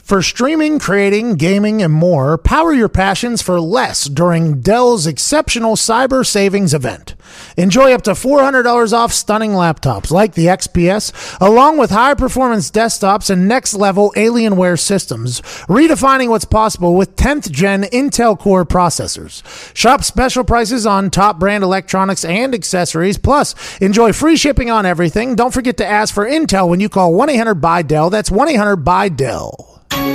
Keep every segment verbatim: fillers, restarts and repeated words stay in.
For streaming, creating, gaming, and more, power your passions for less during Dell's exceptional Cyber Savings event. Enjoy up to four hundred dollars off stunning laptops like the X P S, along with high-performance desktops and next-level Alienware systems, redefining what's possible with tenth gen Intel Core processors. Shop special prices on top brand electronics and accessories, plus enjoy free shipping on everything. Don't forget to ask for Intel when you call one eight hundred buy Dell. That's one eight hundred buy Dell.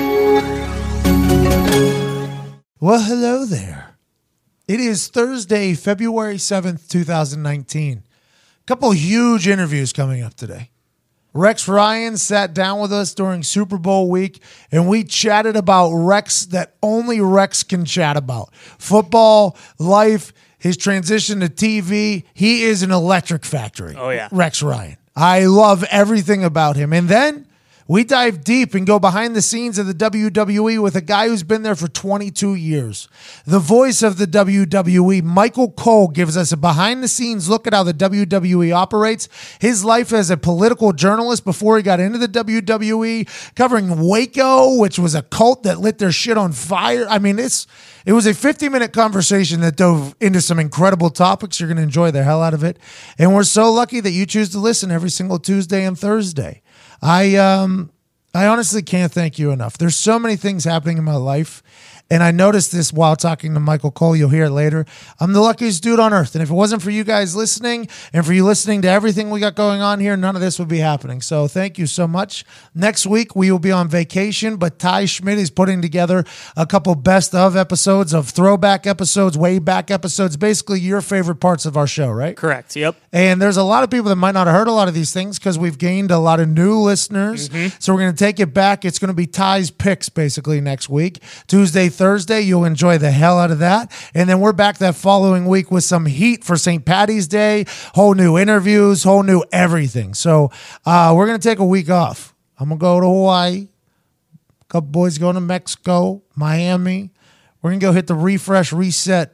Well, hello there. It is Thursday, February seventh, twenty nineteen. A couple huge interviews coming up today. Rex Ryan sat down with us during Super Bowl week, and we chatted about Rex that only Rex can chat about. Football, life, his transition to T V. He is an electric factory. Oh, yeah. Rex Ryan. I love everything about him. And then we dive deep and go behind the scenes of the W W E with a guy who's been there for twenty-two years. The voice of the W W E, Michael Cole, gives us a behind-the-scenes look at how the W W E operates, his life as a political journalist before he got into the W W E, covering Waco, which was a cult that lit their shit on fire. I mean, it's it was a fifty-minute conversation that dove into some incredible topics. You're going to enjoy the hell out of it. And we're so lucky that you choose to listen every single Tuesday and Thursday. I um I honestly can't thank you enough. There's so many things happening in my life, and I noticed this while talking to Michael Cole. You'll hear it later. I'm the luckiest dude on earth, and if it wasn't for you guys listening and for you listening to everything we got going on here, none of this would be happening. So thank you so much. Next week, we will be on vacation, but Ty Schmidt is putting together a couple best of episodes of throwback episodes, way back episodes, basically your favorite parts of our show, right? Correct, yep. And there's a lot of people that might not have heard a lot of these things because we've gained a lot of new listeners. Mm-hmm. So we're going to take it back. It's going to be Ty's picks basically next week. Tuesday, Thursday, you'll enjoy the hell out of that. And then we're back that following week with some heat for Saint Patty's Day, whole new interviews, whole new everything. So uh, we're going to take a week off. I'm going to go to Hawaii. A couple boys going to Mexico, Miami. We're going to go hit the refresh, reset,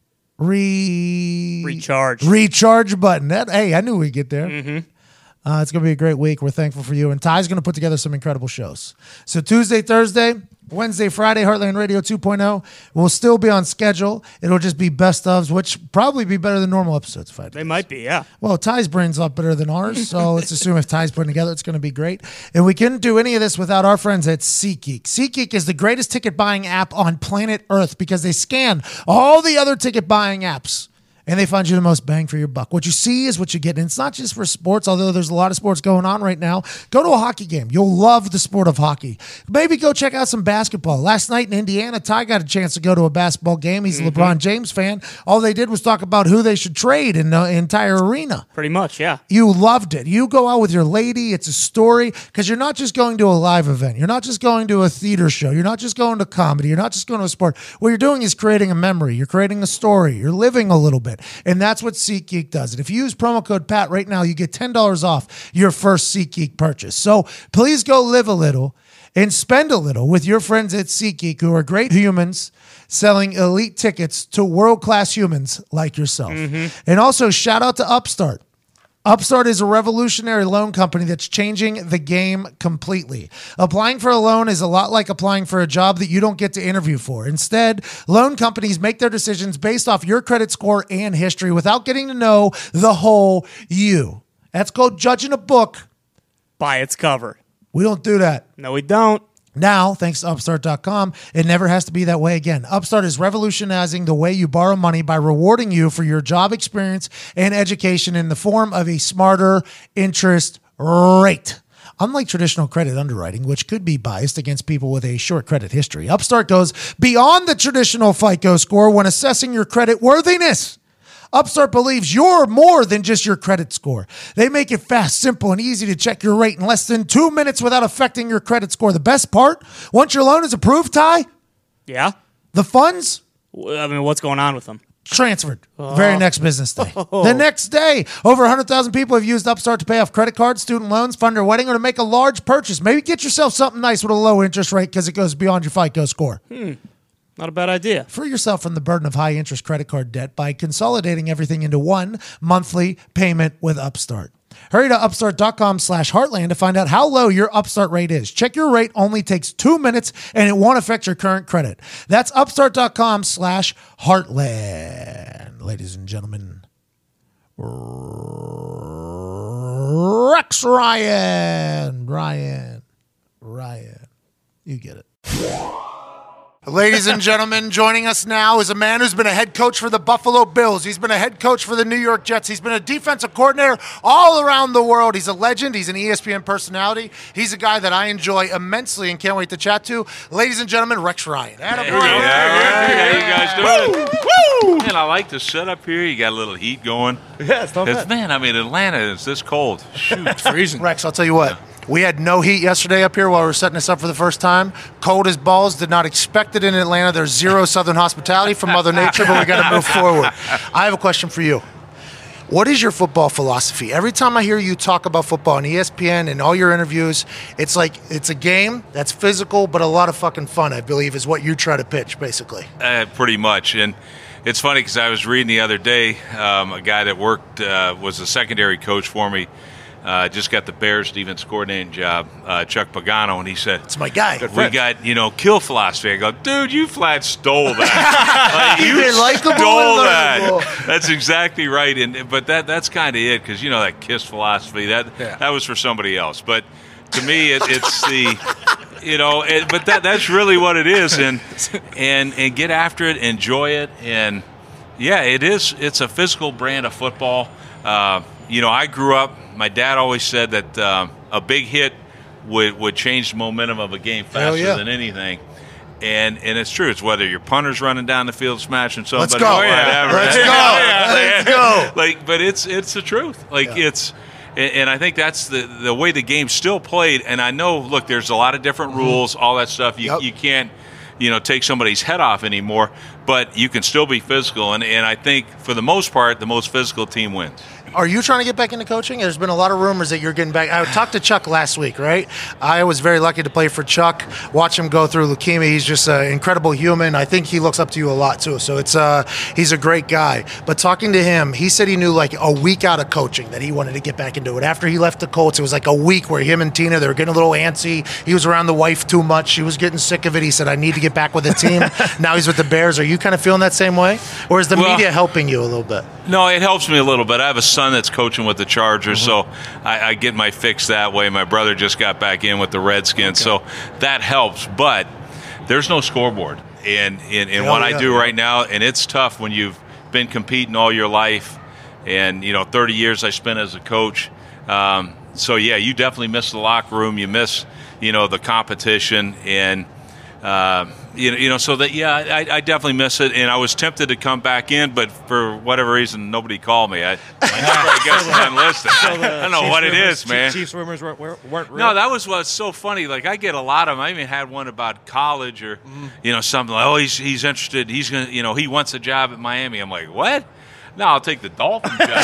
Re recharge recharge button. That hey, I knew we'd get there. Mm-hmm. Uh, it's gonna be a great week. We're thankful for you, and Ty's gonna put together some incredible shows. So Tuesday, Thursday, Wednesday, Friday, Heartland Radio two point oh will still be on schedule. It'll just be best ofs, which probably be better than normal episodes. If I they might be, yeah. Well, Ty's brain's a lot better than ours, so let's assume if Ty's putting together, it's going to be great. And we couldn't do any of this without our friends at SeatGeek. SeatGeek is the greatest ticket buying app on planet Earth because they scan all the other ticket buying apps, and they find you the most bang for your buck. What you see is what you get. And it's not just for sports, although there's a lot of sports going on right now. Go to a hockey game. You'll love the sport of hockey. Maybe go check out some basketball. Last night in Indiana, Ty got a chance to go to a basketball game. He's a mm-hmm. LeBron James fan. All they did was talk about who they should trade in the entire arena. Pretty much, yeah. You loved it. You go out with your lady. It's a story because you're not just going to a live event. You're not just going to a theater show. You're not just going to comedy. You're not just going to a sport. What you're doing is creating a memory. You're creating a story. You're living a little bit. And that's what SeatGeek does. And if you use promo code Pat right now, you get ten dollars off your first SeatGeek purchase. So please go live a little and spend a little with your friends at SeatGeek, who are great humans selling elite tickets to world-class humans like yourself. Mm-hmm. And also shout out to Upstart. Upstart is a revolutionary loan company that's changing the game completely. Applying for a loan is a lot like applying for a job that you don't get to interview for. Instead, loan companies make their decisions based off your credit score and history without getting to know the whole you. That's called judging a book by its cover. We don't do that. No, we don't. Now, thanks to Upstart dot com, it never has to be that way again. Upstart is revolutionizing the way you borrow money by rewarding you for your job experience and education in the form of a smarter interest rate. Unlike traditional credit underwriting, which could be biased against people with a short credit history, Upstart goes beyond the traditional FICO score when assessing your credit worthiness. Upstart believes you're more than just your credit score. They make it fast, simple, and easy to check your rate in less than two minutes without affecting your credit score. The best part, once your loan is approved, Ty, yeah, the funds, I mean, what's going on with them? Transferred. Oh. Very next business day. Oh. The next day, over one hundred thousand people have used Upstart to pay off credit cards, student loans, fund their wedding, or to make a large purchase. Maybe get yourself something nice with a low interest rate because it goes beyond your FICO score. Hmm. Not a bad idea. Free yourself from the burden of high-interest credit card debt by consolidating everything into one monthly payment with Upstart. Hurry to upstart.com slash heartland to find out how low your Upstart rate is. Check your rate only takes two minutes and it won't affect your current credit. That's upstart.com slash heartland. Ladies and gentlemen, Rex Ryan. Ryan. Ryan. You get it. Ladies and gentlemen, joining us now is a man who's been a head coach for the Buffalo Bills. He's been a head coach for the New York Jets. He's been a defensive coordinator all around the world. He's a legend. He's an E S P N personality. He's a guy that I enjoy immensely and can't wait to chat to. Ladies and gentlemen, Rex Ryan. Adam Hey, Ryan. how you guys doing? Woo! Man, I like the setup here. You got a little heat going. Yeah, it's not It's, bad. man, I mean, Atlanta is this cold. Shoot, freezing. Rex, I'll tell you what. We had no heat yesterday up here while we were setting this up for the first time. Cold as balls. Did not expect it in Atlanta. There's zero Southern hospitality from Mother Nature, but we got to move forward. I have a question for you. What is your football philosophy? Every time I hear you talk about football on E S P N and all your interviews, it's like it's a game that's physical, but a lot of fucking fun, I believe, is what you try to pitch, basically. Uh, pretty much. And it's funny because I was reading the other day, um, a guy that worked, uh, was a secondary coach for me, Uh, just got the Bears defense coordinating job, uh, Chuck Pagano, and he said, It's my guy. we got, you know, kill philosophy. I go, dude, you flat stole that. Like, you You're likable stole and that. learnable. That's exactly right. And But that that's kind of it, because, you know, that KISS philosophy, that Yeah. that was for somebody else. But to me, it, it's the, you know, it, but that that's really what it is. And, and, and get after it, enjoy it. And, yeah, it is. It's a physical brand of football. Uh, you know, I grew up, my dad always said that um, a big hit would, would change the momentum of a game faster yeah. than anything. And and it's true. It's whether your punter's running down the field smashing somebody. Let's go. or whatever. Let's go. Let's go. Like, but it's it's the truth. Like Yeah. it's, and, and I think that's the the way the game's still played. And I know, look, there's a lot of different rules, all that stuff. You Yep. you can't, you know, take somebody's head off anymore. But you can still be physical. And and I think for the most part, the most physical team wins. Are you trying to get back into coaching? There's been a lot of rumors that you're getting back. I talked to Chuck last week, right? I was very lucky to play for Chuck, watch him go through leukemia. He's just an incredible human. I think he looks up to you a lot, too. So it's uh, he's a great guy. But talking to him, he said he knew like a week out of coaching that he wanted to get back into it. After he left the Colts, it was like a week where him and Tina, they were getting a little antsy. He was around the wife too much. She was getting sick of it. He said, I need to get back with the team. Now he's with the Bears. Are you kind of feeling that same way? Or is the Well- media helping you a little bit? No, it helps me a little bit. I have a son that's coaching with the Chargers, so I, I get my fix that way. My brother just got back in with the Redskins, so that helps. But there's no scoreboard in, in, in Yeah, what yeah, I do yeah. right now, and it's tough when you've been competing all your life, and, you know, thirty years I spent as a coach. Um, so, yeah, you definitely miss the locker room. You miss, you know, the competition, and Uh, you know, you know, so that yeah, I, I definitely miss it, and I was tempted to come back in, but for whatever reason, nobody called me. I, I guess I'm unlisted. I, I don't know what it is, man. Chiefs rumors weren't, weren't real. No, that was what's so funny. Like, I get a lot of them. I even had one about college or, you know, something like, oh, he's he's interested. He's gonna, you know, he wants a job at Miami. I'm like, what? No, I'll take the Dolphins job, but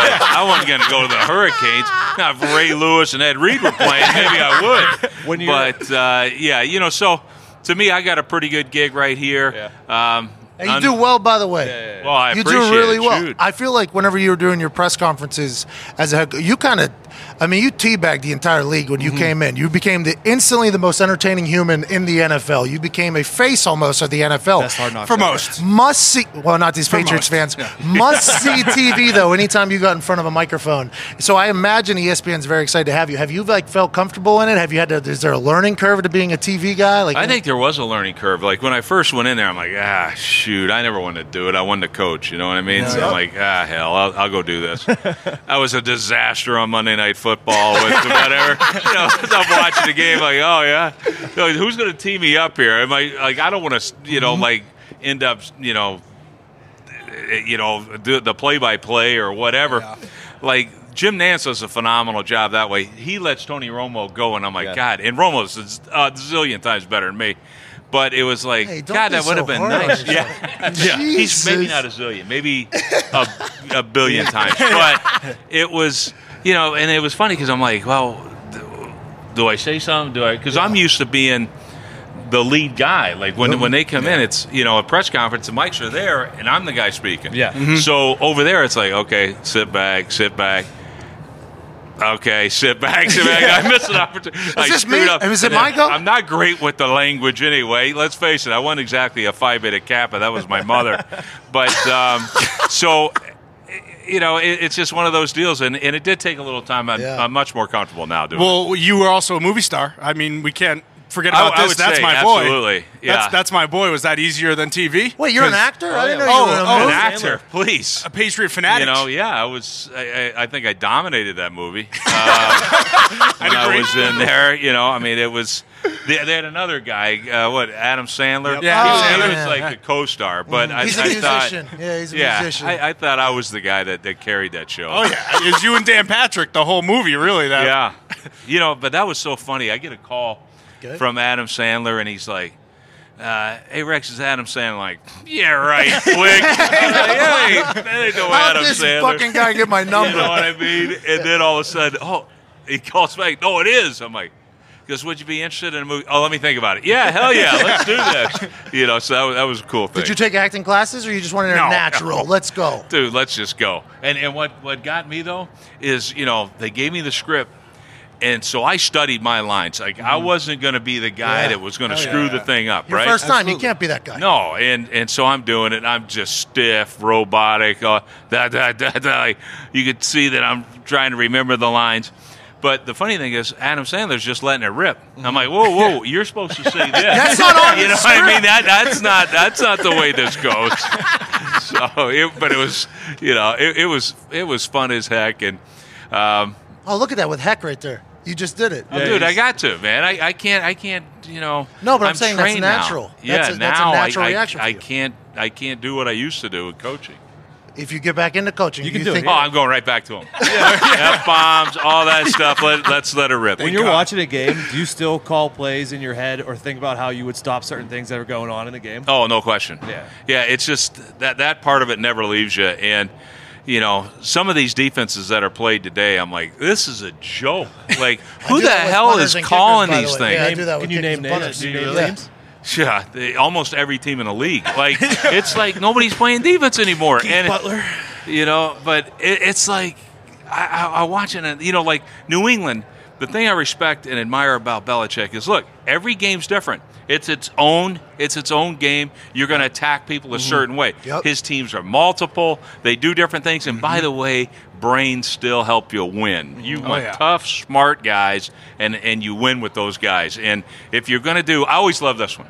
I wasn't going to go to the Hurricanes. Now, if Ray Lewis and Ed Reed were playing, maybe I would. When you're- but uh, yeah, you know, so. To me, I got a pretty good gig right here. Yeah. Um, And you un- do well, by the way. Well, I you appreciate do really it. well. Shoot. I feel like whenever you were doing your press conferences as a head, you kind of, I mean, you teabagged the entire league when you Mm-hmm. came in. You became the instantly the most entertaining human in the N F L. You became a face almost of the N F L. Best Hard Knocks For ever. most. Must see. Well, not these Patriots most, fans. Must see T V though. Anytime you got in front of a microphone. So I imagine E S P N's very excited to have you. Have you like felt comfortable in it? Have you had to? Is there a learning curve to being a T V guy? Like I think there was a learning curve. Like when I first went in there, I'm like, ah, shoot, I never wanted to do it. I wanted to coach. You know what I mean? So I'm like, ah, hell, I'll, I'll go do this. I was a disaster on Monday Night Football with whatever. You know, I'm watching the game like, oh yeah, so who's going to tee me up here? Am I like, I don't want to, you know, like end up, you know, you know, do the play-by-play or whatever. Yeah. Like. Jim Nance does a phenomenal job that way. He lets Tony Romo go, and I'm like, Yeah. God. And Romo's a zillion times better than me. But it was like, Hey, don't God, be that would have so been hard on nice. yourself. Yeah, yeah. He's maybe Jesus. not a zillion, maybe a, a billion times. But it was, you know, and it was funny because I'm like, well, do, do I say something? Do I? Because I'm used to being the lead guy. Like when when they come in, it's, you know, a press conference, the mics are there, and I'm the guy speaking. Yeah. Mhm. So over there, it's like, okay, sit back, sit back. Okay, sit back, sit back. I missed an opportunity. I this screwed me? up. Is it And my then- go? I'm not great with the language anyway. Let's face it, I wasn't exactly a Phi Beta Kappa. That was my mother. But um, so, you know, it, it's just one of those deals, and, and it did take a little time. I'm, Yeah. I'm much more comfortable now doing it. Well, you were also a movie star. I mean, we can't forget I- about I this. would That's say, my boy. absolutely. Yeah. That's, that's my boy. Was that easier than T V? Wait, you're an 'Cause actor? I didn't know yeah. you were in a Oh, oh, An movie. actor, please. A Patriot fanatic. You know, yeah, I was. I, I, I think I dominated that movie uh, when I agree. was in there. You know, I mean, it was. They, they had another guy, uh, what Adam Sandler. Yep. Yeah, he, was, Adam he Sandler. was like the co-star, but I, He's a I musician. thought, Yeah, he's a yeah, musician. I, I thought I was the guy that, that carried that show. Oh yeah, it was you and Dan Patrick the whole movie. Really, that. Yeah, you know, but that was so funny. I get a call Good. from Adam Sandler, and he's like, uh, "Hey Rex, is Adam Sandler?" Like, yeah, right. Click. I'm like, yeah, that ain't no How Adam did this Sandler. fucking guy get my number? You know what I mean? And then all of a sudden, oh, he calls back. No, it is. I'm like, because would you be interested in a movie? Oh, let me think about it. Yeah, hell yeah, let's do this. You know, so that was, that was a cool thing. Did you take acting classes, or you just wanted a No, natural? no. Let's go. Dude, let's just go. And and what, what got me, though, is, you know, they gave me the script, and so I studied my lines. Like, I wasn't going to be the guy Yeah. that was going to Oh, screw yeah. the thing up, Your right? first time, you Absolutely. can't be that guy. No, and, and so I'm doing it. And I'm just stiff, robotic. Uh, da, da, da, da. You could see that I'm trying to remember the lines. But the funny thing is, Adam Sandler's just letting it rip. I'm like, whoa, whoa, you're supposed to say this. That's not on You the know what I mean? That that's not that's not the way this goes. So, it, but it was, you know, it, it was it was fun as heck. And um, Oh, look at that with Heck right there. You just did it. oh, dude, I got to, man. I, I can't I can't you know. No, but I'm saying that's trained now. natural. Yeah, That's a- that's a now natural I, reaction I, for I you. can't I can't do what I used to do with coaching. If you get back into coaching, You do can you do it think? here. Oh, I'm going right back to him. F bombs, all that stuff. Let, let's let it rip. When you're watching a game, do you still call plays in your head or think about how you would stop certain things that are going on in the game? Oh, no question. Yeah. Yeah, it's just that that part of it never leaves you. And, you know, some of these defenses that are played today, I'm like, this is a joke. Like, who do the that with hell punters is and calling kickers, by the these way. things? Yeah, I Name- do that with Can you kickers name and names? punters. Do you know Yeah. names? Yeah, they, almost every team in the league. Like, it's like nobody's playing defense anymore. and Butler. You know, but it, it's like I, I, I watching it. You know, like New England. The thing I respect and admire about Belichick is, look, every game's different. It's its own. It's its own game. You're going to attack people a certain way. Yep. His teams are multiple. They do different things. And by the way, brains still help you win. You want yeah. tough, smart guys, and and you win with those guys. And if you're going to do, I always love this one.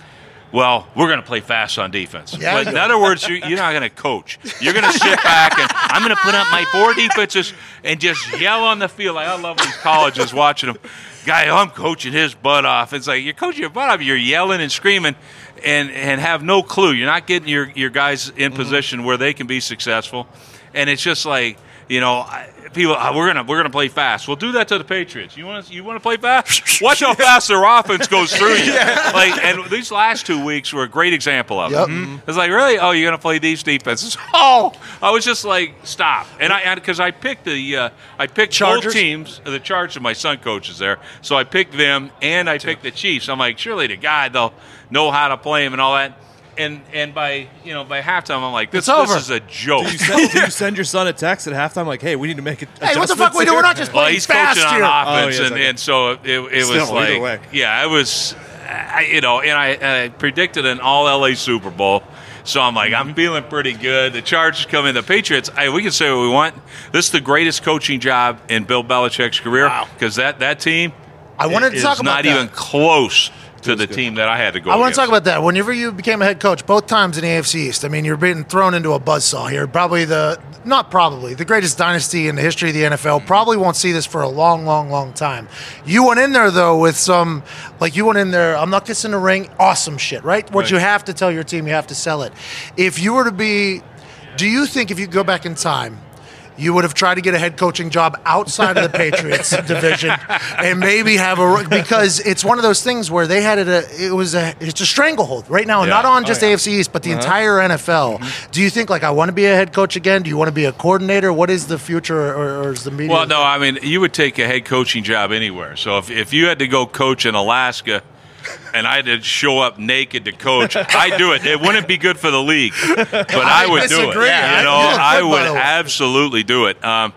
Well, we're going to play fast on defense. Yeah, but you in do. other words, you're, you're not going to coach. You're going to sit back and I'm going to put up my four defenses and just yell on the field. Like, I love these colleges watching them. Guy, I'm coaching his butt off. It's like you're coaching your butt off. You're yelling and screaming and, and have no clue. You're not getting your, your guys in position where they can be successful. And it's just like, you know, I- people, uh, we're gonna we're gonna play fast. We'll do that to the Patriots. You want to you want to play fast? Watch how fast their offense goes through you. Like, and these last two weeks were a great example of Yep. it. It's like, really? Oh, you're gonna play these defenses? Oh, I was just like, stop. And I because I picked the uh, I picked Chargers? both teams. The Chargers, my son coaches there, so I picked them and I picked the Chiefs. I'm like, surely the guy they'll know how to play him and all that. And and by you know by halftime, I'm like, this, It's over. this is a joke. Do you, send, do you send your son a text at halftime like, hey, we need to make it. Hey, what the fuck we doing? We're not just Well, playing he's fast coaching here. on offense, Oh, yes, and, okay. and so it, it Still, was either like, way. yeah, it was, I, you know, and I, and I predicted an all L A Super Bowl, so I'm like, Mm-hmm. I'm feeling pretty good. The Chargers come in, the Patriots. I, we can say what we want. This is the greatest coaching job in Bill Belichick's career because that that team, I wanted to is talk about not that. even close to the team that I had to go. I want against. to talk about that. Whenever you became a head coach, both times in the A F C East, I mean, you're being thrown into a buzzsaw here. Probably the, not probably, the greatest dynasty in the history of the N F L. Probably won't see this for a long, long, long time. You went in there, though, with some, like, you went in there, I'm not kissing the ring, awesome shit, right? What Right. you have to tell your team, you have to sell it. If you were to be, do you think if you go back in time, you would have tried to get a head coaching job outside of the Patriots division and maybe have a because it's one of those things where they had it a it was a it's a stranglehold right now, Yeah. not on just Oh, yeah. A F C East but the entire N F L. Do you think like I want to be a head coach again? Do you want to be a coordinator? What is the future or, or is the media? Well, no, I mean, you would take a head coaching job anywhere. So if, if you had to go coach in Alaska and I had to show up naked to coach, I'd do it. It wouldn't be good for the league, but I, I would do it. disagree. You I- know, you look I good, would by the way. absolutely do it. Um,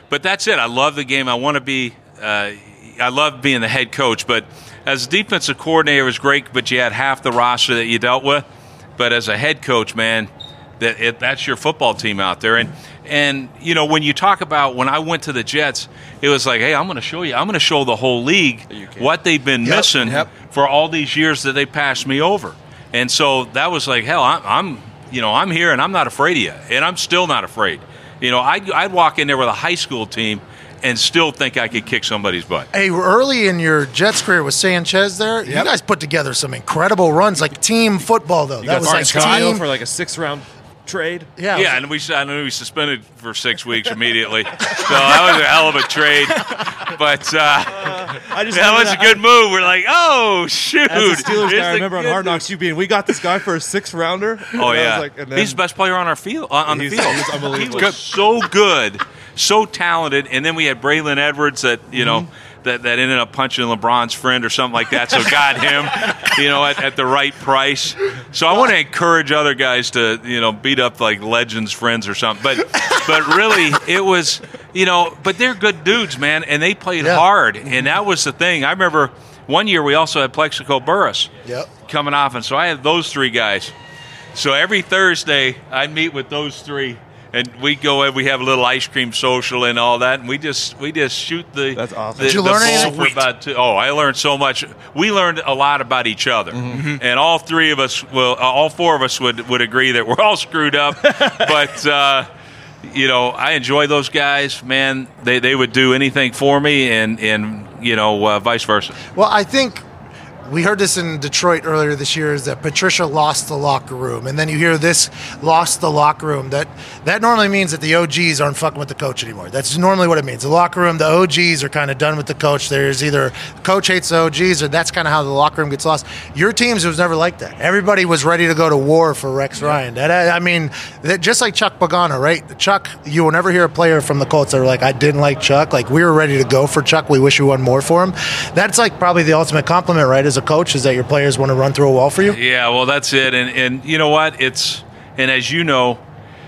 but that's it. I love the game. I want to be. Uh, I love being the head coach. But as a defensive coordinator, it was great. But you had half the roster that you dealt with. But as a head coach, man, that it, that's your football team out there. And and you know when you talk about when I went to the Jets, it was like, hey, I'm going to show you. I'm going to show the whole league what they've been Yep, missing yep. for all these years that they passed me over. And so that was like, hell, I'm, I'm you know I'm here and I'm not afraid of you, and I'm still not afraid. You know, I'd, I'd walk in there with a high school team and still think I could kick somebody's butt. Hey, early in your Jets career with Sanchez there, you guys put together some incredible runs, like team football, though. You that got was like Chicago team. for like a six-round trade. Yeah, it was- Yeah, and we I know we suspended for six weeks immediately. So that was a hell of a trade. But uh, I just that remember was a good move. We're like, oh, shoot. As a Steelers Here's guy, I the remember on good Hard Knocks you being, we got this guy for a six-rounder. Oh, And I yeah. was like, and then, He's the best player on our field, on, on the He's- field. he's unbelievable. He was so good, so talented. And then we had Braylon Edwards that, you know, Mm-hmm. that, that ended up punching LeBron's friend or something like that. So got him, you know, at, at the right price. So I want to encourage other guys to, you know, beat up like Legends friends or something. But but really, it was, you know, but they're good dudes, man, and they played Yeah. hard. And that was the thing. I remember one year we also had Plexico Burris Yep. coming off, and so I had those three guys. So every Thursday, I'd meet with those three, and we go and we have a little ice cream social and all that, and we just we just shoot the. That's awesome. The, Did you the learn ball anything? for about two, oh, I learned so much. We learned a lot about each other, and all three of us, well, uh, all four of us would would agree that we're all screwed up, but. Uh, You know, I enjoy those guys, man. They they would do anything for me, and and you know, uh, vice versa. Well, I think we heard this in Detroit earlier this year, is that Patricia lost the locker room. And then you hear this, lost the locker room. That that normally means that the O Gs aren't fucking with the coach anymore. That's normally what it means. The locker room, the O Gs are kind of done with the coach. There's either coach hates the O Gs, or that's kind of how the locker room gets lost. Your teams was never like that. Everybody was ready to go to war for Rex Ryan. That I mean, that, just like Chuck Pagano, right? Chuck, you will never hear a player from the Colts that are like, I didn't like Chuck. Like, we were ready to go for Chuck. We wish we won more for him. That's like probably the ultimate compliment, right? As a coach, is that your players want to run through a wall for you? Yeah, well, that's it. And and you know what? It's and as you know,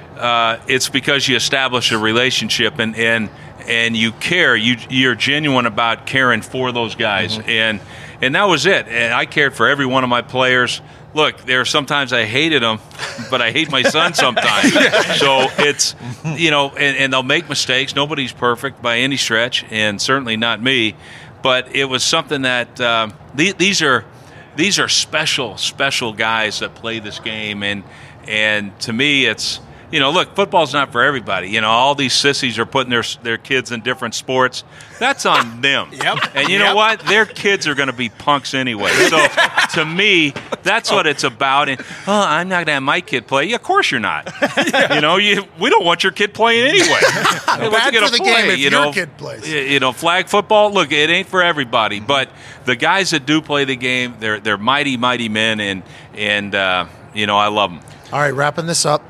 uh, it's because you establish a relationship and and and you care. You you're genuine about caring for those guys, mm-hmm. and and that was it. And I cared for every one of my players. Look, there are sometimes I hated them, but I hate my son sometimes. So it's, you know, and, and they'll make mistakes. Nobody's perfect by any stretch, and certainly not me. But it was something that um, th- these are these are special, special guys that play this game, and and to me, it's. You know, look, football's not for everybody. You know, all these sissies are putting their their kids in different sports. That's on them. Yep. And you know Yep. what? Their kids are going to be punks anyway. So to me, that's what it's about. And oh, I'm not going to have my kid play. Yeah, of course you're not. You know, you we don't want your kid playing anyway. Hey, what's Bad he gonna for the play? game if you your know, kid plays. y- You know, flag football. Look, it ain't for everybody, but the guys that do play the game, they're they're mighty, mighty men, and and uh, you know, I love them. All right, wrapping this up.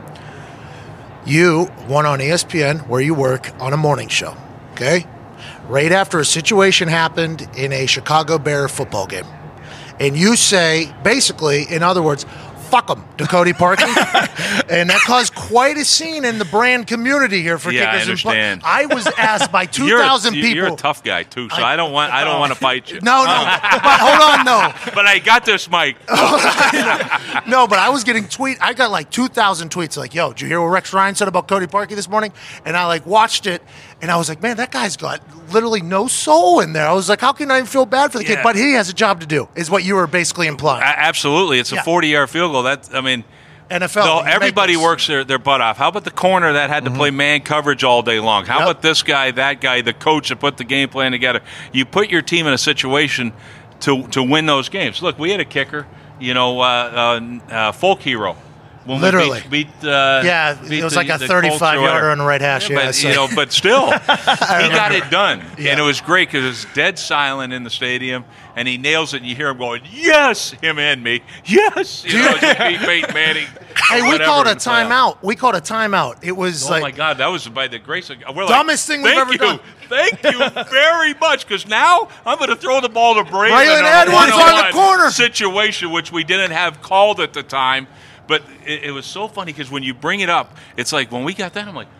You won on E S P N, where you work, on a morning show, okay? Right after a situation happened in a Chicago Bear football game. And you say, basically, in other words, fuck them to Cody Parkey. And that caused quite a scene in the brand community here for Yeah, I Kickers and Punt. understand. I was asked by two You're a- thousand you- people. You're a tough guy too, so I, don't want I don't want to fight you. No, no. But hold on, no. But I got this mic. No, but I was getting tweet. I got like two thousand tweets like, yo, did you hear what Rex Ryan said about Cody Parkey this morning? And I like watched it, and I was like, man, that guy's got literally no soul in there. I was like, how can I feel bad for the kid? Yeah. But he has a job to do, is what you were basically implying. A- Absolutely, it's a Yeah. forty-yard field goal. That's I mean. N F L. No, you make everybody this. works their, their butt off. How about the corner that had to play man coverage all day long? How Yep. about this guy, that guy, the coach that put the game plan together? You put your team in a situation to to win those games. Look, we had a kicker, you know, uh, uh, uh, folk hero. When we Literally. beat, beat uh, Yeah, beat it was the- like a the thirty-five Colts or whatever. yarder on the right hash. Yeah, Yeah, but, so- you know, but still, he got it done, Yeah. and it was great because it was dead silent in the stadium, and he nails it. And you hear him going, "Yes, him and me, yes." You know, just beat Peyton Manning. Hey, we whatever called a in the playoffs. timeout. We called a timeout. It was Oh like, my God, that was by the grace of God. We're Dumbest like, thing we've Thank ever you, done." thank you very much. Because now I'm going to throw the ball to Braylon. Braylon on a Edwards on the one-on-one corner. situation, which we didn't have called at the time. But it, it was so funny because when you bring it up, it's like when we got that, I'm like,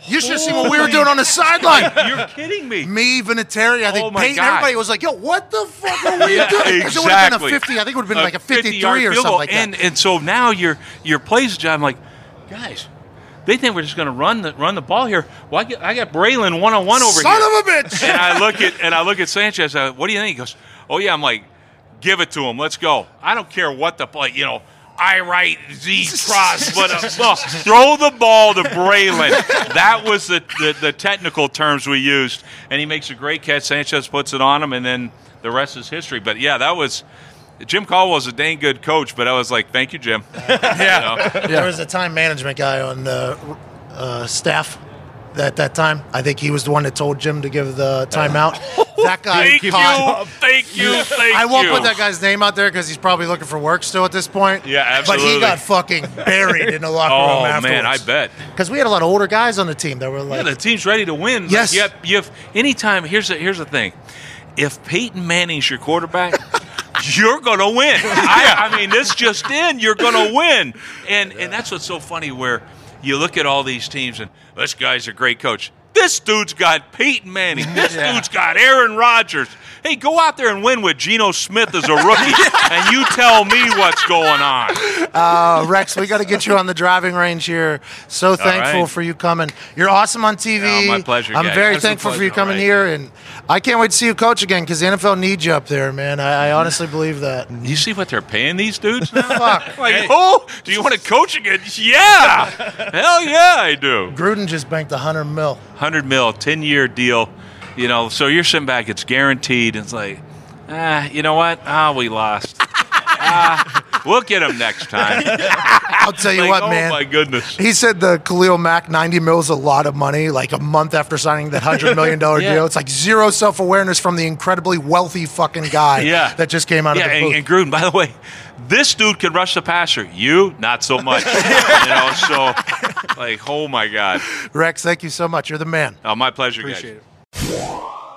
You should have seen what we were doing on the sideline. You're kidding me. Me, Vinatieri, I think Oh, my Peyton, God. everybody was like, yo, what the fuck are we Yeah, doing? 'Cause it would have been a exactly. fifty. I think it would have been like a fifty-three fifty-yard or field something goal. like that. And and so now your your plays job. I'm like, guys, they think we're just going to run the run the ball here. Well, I, get, I got Braylon one on one over Son here. of a bitch! And I look at and I look at Sanchez. I, what do you think? He goes, oh yeah. I'm like, give it to him. Let's go. I don't care what the play. You know, I right Z cross, but uh, well, throw the ball to Braylon. That was the, the the technical terms we used. And he makes a great catch. Sanchez puts it on him, and then the rest is history. But yeah, that was. Jim Caldwell was a dang good coach, but I was like, thank you, Jim. yeah. There was a time management guy on the uh, staff at that time. I think he was the one that told Jim to give the timeout. That guy Thank you, caught. thank you, thank I won't you. put that guy's name out there because he's probably looking for work still at this point. Yeah, absolutely. But he got fucking buried in the locker Oh room afterwards. man, I bet. Because we had a lot of older guys on the team that were like, Yeah, the team's ready to win. Yes. Like, you have, you have anytime. Here's the here's the thing. If Peyton Manning's your quarterback, you're gonna win. I, I mean, this just in, you're gonna win. And and that's what's so funny. Where you look at all these teams, and this guy's a great coach. This dude's got Peyton Manning. This Yeah. dude's got Aaron Rodgers. Hey, go out there and win with Geno Smith as a rookie, and you tell me what's going on. uh, Rex, we got to get you on the driving range here. So thankful right. for you coming. You're awesome on T V. Oh, my pleasure, I'm guys. very That's a thankful for you pleasure. coming All right. here, and I can't wait to see you coach again because the N F L needs you up there, man. I, I honestly believe that. You see what they're paying these dudes now? Fuck. Like, oh, do you want to coach again? Yeah. Hell yeah, I do. Gruden just banked a hundred mil. one hundred mil, ten-year deal. You know, so you're sitting back, it's guaranteed. It's like, ah, you know what? Ah, we lost. ah, we'll get him next time. I'll tell you Like, what, oh, man. my goodness. He said the Khalil Mack ninety mil is a lot of money, like a month after signing that one hundred million dollars Yeah. deal. It's like zero self-awareness from the incredibly wealthy fucking guy Yeah. that just came out Yeah, of the and, booth. and Gruden, by the way, this dude can rush the passer. You, not so much. you know, so, like, oh, my God. Rex, thank you so much. You're the man. Oh, my pleasure, Appreciate guys. it.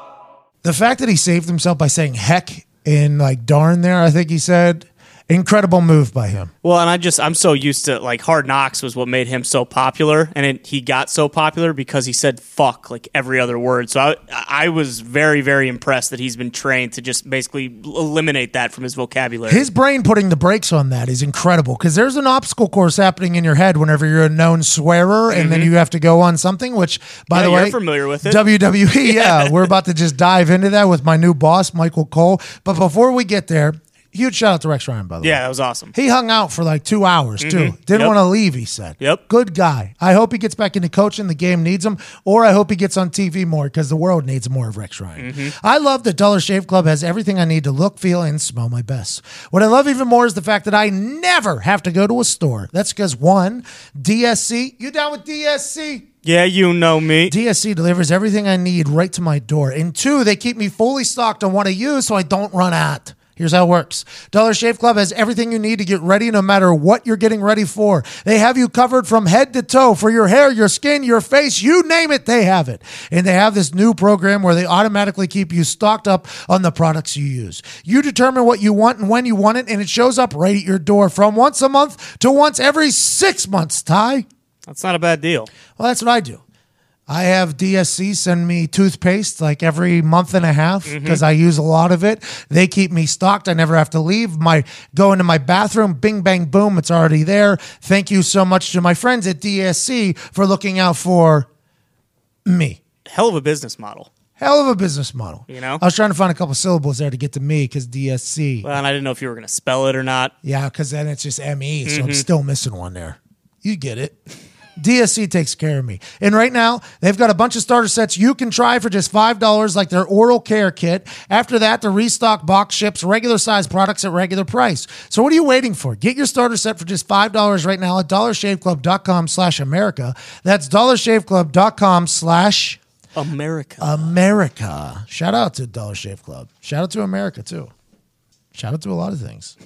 The fact that he saved himself by saying heck in like darn there, I think he said, incredible move by him. Well, and I just I'm so used to like Hard Knocks was what made him so popular, and it, he got so popular because he said fuck like every other word. So I I was very very impressed that he's been trained to just basically eliminate that from his vocabulary. His brain putting the brakes on that is incredible because there's an obstacle course happening in your head whenever you're a known swearer and then you have to go on something, which, by Yeah, the you're way, familiar with it. W W E, yeah, we're about to just dive into that with my new boss, Michael Cole. But before we get there, huge shout out to Rex Ryan, by the way. yeah, that was awesome. He hung out for like two hours, too. Didn't Yep. want to leave, he said. Yep. Good guy. I hope he gets back into coaching. The game needs him. Or I hope he gets on T V more because the world needs more of Rex Ryan. I love that Dollar Shave Club has everything I need to look, feel, and smell my best. What I love even more is the fact that I never have to go to a store. That's because, one, D S C. You down with D S C? Yeah, you know me. D S C delivers everything I need right to my door. And two, they keep me fully stocked on what I use so I don't run out. Here's how it works. Dollar Shave Club has everything you need to get ready no matter what you're getting ready for. They have you covered from head to toe for your hair, your skin, your face, you name it, they have it. And they have this new program where they automatically keep you stocked up on the products you use. You determine what you want and when you want it, and it shows up right at your door from once a month to once every six months, Ty. That's not a bad deal. Well, that's what I do. I have D S C send me toothpaste like every month and a half because I use a lot of it. They keep me stocked. I never have to leave. My go into my bathroom, bing, bang, boom, it's already there. Thank you so much to my friends at D S C for looking out for me. Hell of a business model. Hell of a business model. You know? I was trying to find a couple syllables there to get to me because D S C. Well, and I didn't know if you were going to spell it or not. Yeah, because then it's just M E, so I'm still missing one there. You get it. D S C takes care of me. And right now, they've got a bunch of starter sets you can try for just five dollars, like their oral care kit. After that, the restock box ships regular size products at regular price. So what are you waiting for? Get your starter set for just five dollars right now at dollarshaveclub.com slash America. That's dollarshaveclub.com slash America. America. Shout out to Dollar Shave Club. Shout out to America, too. Shout out to a lot of things.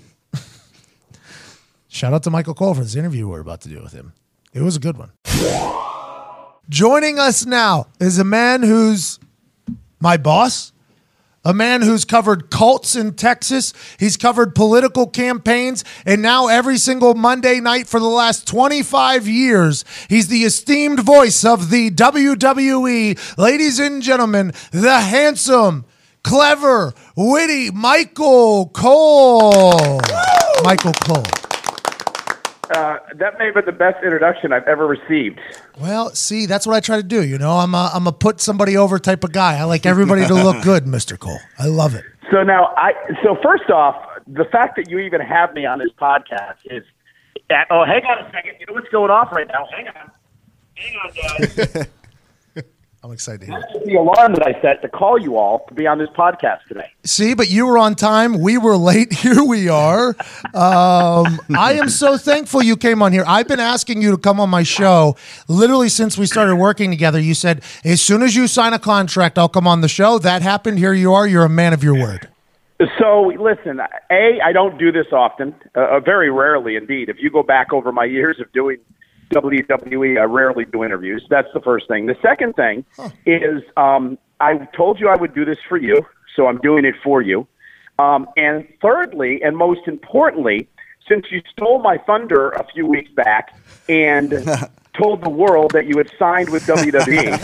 Shout out to Michael Cole for this interview we're about to do with him. It was a good one. Joining us now is a man who's my boss, A man who's covered cults in Texas. He's covered political campaigns. And now every single Monday night for the last twenty-five years, he's the esteemed voice of the W W E. Ladies and gentlemen, the handsome, clever, witty Michael Cole. Michael Cole. Uh, that may have been the best introduction I've ever received. Well, see, that's what I try to do. You know, I'm a, I'm a put somebody over type of guy. I like everybody to look good, Mister Cole. I love it. So now, I so first off, the fact that you even have me on this podcast is, oh, hang on a second. You know what's going off right now? Hang on. Hang on, guys. I'm excited to hear That's the alarm that I set to call you all to be on this podcast today. See, but you were on time. We were late. Here we are. Um, I am so thankful you came on here. I've been asking you to come on my show literally since we started working together. You said, as soon as you sign a contract, I'll come on the show. That happened. Here you are. You're a man of your word. So, listen, A, I don't do this often, uh, very rarely indeed. If you go back over my years of doing W W E, I rarely do interviews. That's the first thing. The second thing huh. is um, I told you I would do this for you, so I'm doing it for you. Um, and thirdly, and most importantly, since you stole my thunder a few weeks back and told the world that you had signed with W W E,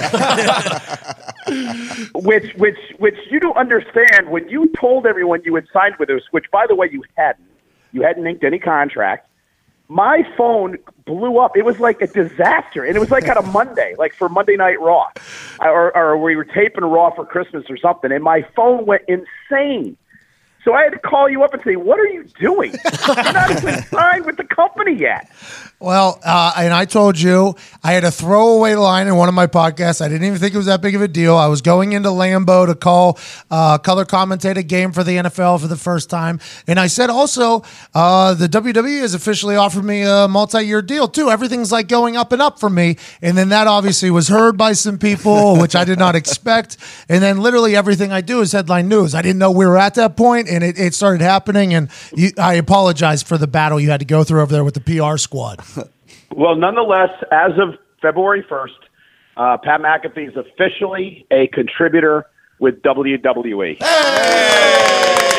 which, which, which you don't understand, when you told everyone you had signed with us, which, by the way, you hadn't, you hadn't inked any contract, my phone blew up. It was like a disaster. And it was like on a Monday, like for Monday Night Raw. Or, or we were taping Raw for Christmas or something. And my phone went insane. So I had to call you up and say, what are you doing? You're not even signed with the company yet. Well, uh, and I told you I had a throwaway line in one of my podcasts. I didn't even think it was that big of a deal. I was going into Lambeau to call uh, color commentate a game for the N F L for the first time. And I said also, uh, the W W E has officially offered me a multi-year deal too. Everything's like going up and up for me. And then that obviously was heard by some people, which I did not expect. And then literally everything I do is headline news. I didn't know we were at that point, and it, it started happening. And you, I apologize for the battle you had to go through over there with the P R squad. Well, nonetheless, as of February first, uh, Pat McAfee is officially a contributor with W W E. Hey!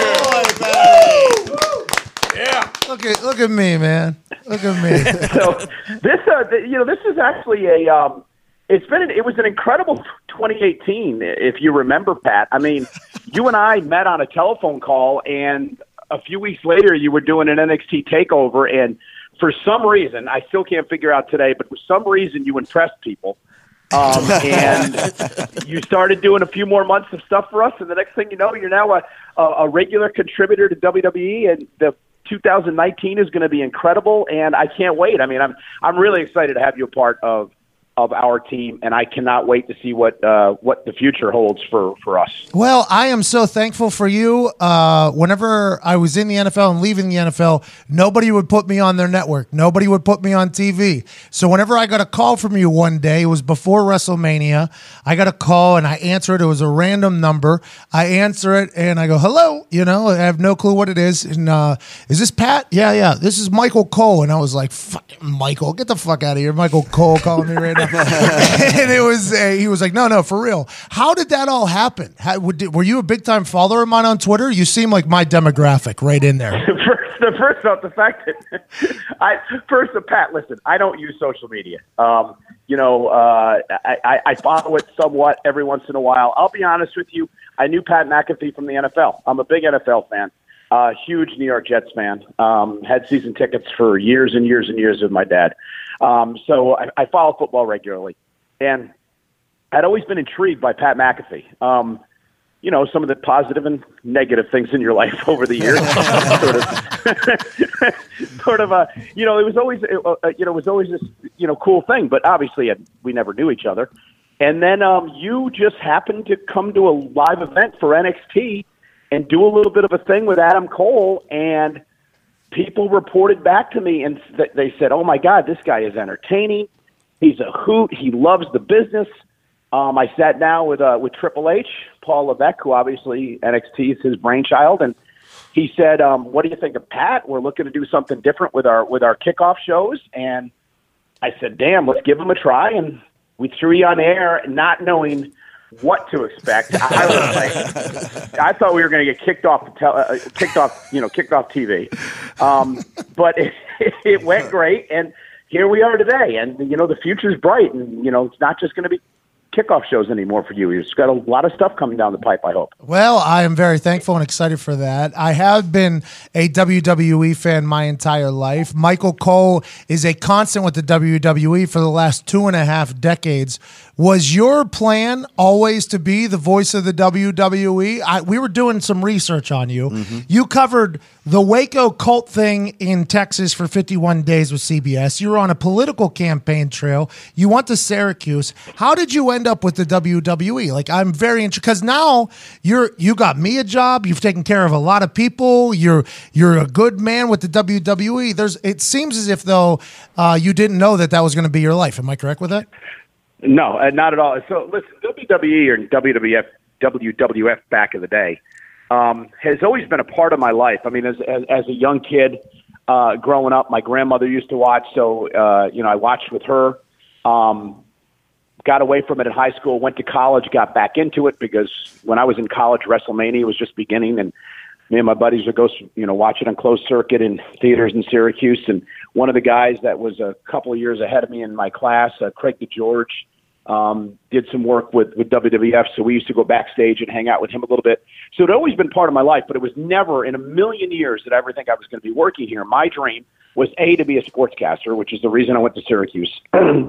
Yeah. Look at look at me, man. Look at me. So this, uh, th- you know, this is actually a. Um, it's been. An, it was an incredible twenty eighteen, if you remember, Pat. I mean, you and I met on a telephone call, and a few weeks later, you were doing an N X T takeover, and for some reason, I still can't figure out today, but for some reason you impressed people. Um, and you started doing a few more months of stuff for us, and the next thing you know, you're now a, a, a regular contributor to W W E, and the two thousand nineteen is going to be incredible, and I can't wait. I mean, I'm I'm really excited to have you a part of of our team, and I cannot wait to see what uh, what the future holds for, for us. Well, I am so thankful for you. Uh, whenever I was in the N F L and leaving the N F L, nobody would put me on their network. Nobody would put me on T V. So whenever I got a call from you one day, it was before WrestleMania, I got a call and I answered. It was a random number. I answer it and I go, hello. You know, I have no clue what it is. And uh, is this Pat? Yeah, yeah. This is Michael Cole. And I was like, fuck, Michael, get the fuck out of here. Michael Cole calling me right now. And it was, uh, he was like, no, no, for real. How did that all happen? How, would, were you a big time follower of mine on Twitter? You seem like my demographic right in there. First, the first off, the fact that I first, uh, Pat, listen, I don't use social media. Um, you know, uh, I, I, I follow it somewhat every once in a while. I'll be honest with you. I knew Pat McAfee from the N F L. I'm a big N F L fan. Uh, huge New York Jets fan. Um, had season tickets for years and years and years with my dad. Um, so I, I follow football regularly. And I'd always been intrigued by Pat McAfee. Um, you know, some of the positive and negative things in your life over the years. sort of, sort of a, you know, it was always, uh, you know, it was always this, you know, cool thing. But obviously, we never knew each other. And then um, you just happened to come to a live event for N X T and do a little bit of a thing with Adam Cole, and people reported back to me, and th- they said, oh, my God, this guy is entertaining. He's a hoot. He loves the business. Um, I sat down with uh, with Triple H, Paul Levesque, who obviously N X T is his brainchild, and he said, um, what do you think of Pat? We're looking to do something different with our with our kickoff shows. And I said, damn, let's give him a try. And we threw you on air, not knowing what to expect. I was like, I thought we were going to get kicked off the tel- uh, kicked off, you know, kicked off T V. Um, but it, it went great, and here we are today. And you know, the future's bright, and you know, it's not just going to be kickoff shows anymore for you. You've got a lot of stuff coming down the pipe, I hope. Well, I am very thankful and excited for that. I have been a W W E fan my entire life. Michael Cole is a constant with the W W E for the last two and a half decades. Was your plan always to be the voice of the W W E? I, we were doing some research on you. Mm-hmm. You covered the Waco cult thing in Texas for fifty-one days with C B S. You were on a political campaign trail. You went to Syracuse. How did you end up with the W W E? Like, I'm very interested because now you're you got me a job. You've taken care of a lot of people. You're you're a good man with the W W E. There's it seems as if though uh, you didn't know that that was going to be your life. Am I correct with that? No, uh, not at all. So listen, W W E or W W F, W W F back in the day um, has always been a part of my life. I mean, as as, as a young kid uh, growing up, my grandmother used to watch, so uh, you know I watched with her. Um, got away from it in high school, went to college, got back into it because when I was in college, WrestleMania was just beginning, and me and my buddies would go, you know, watch it on closed circuit in theaters in Syracuse. And one of the guys that was a couple of years ahead of me in my class, uh, Craig DeGeorge, um, did some work with, with W W F. So we used to go backstage and hang out with him a little bit. So it had always been part of my life, but it was never in a million years that I ever think I was going to be working here. My dream was A, to be a sportscaster, which is the reason I went to Syracuse.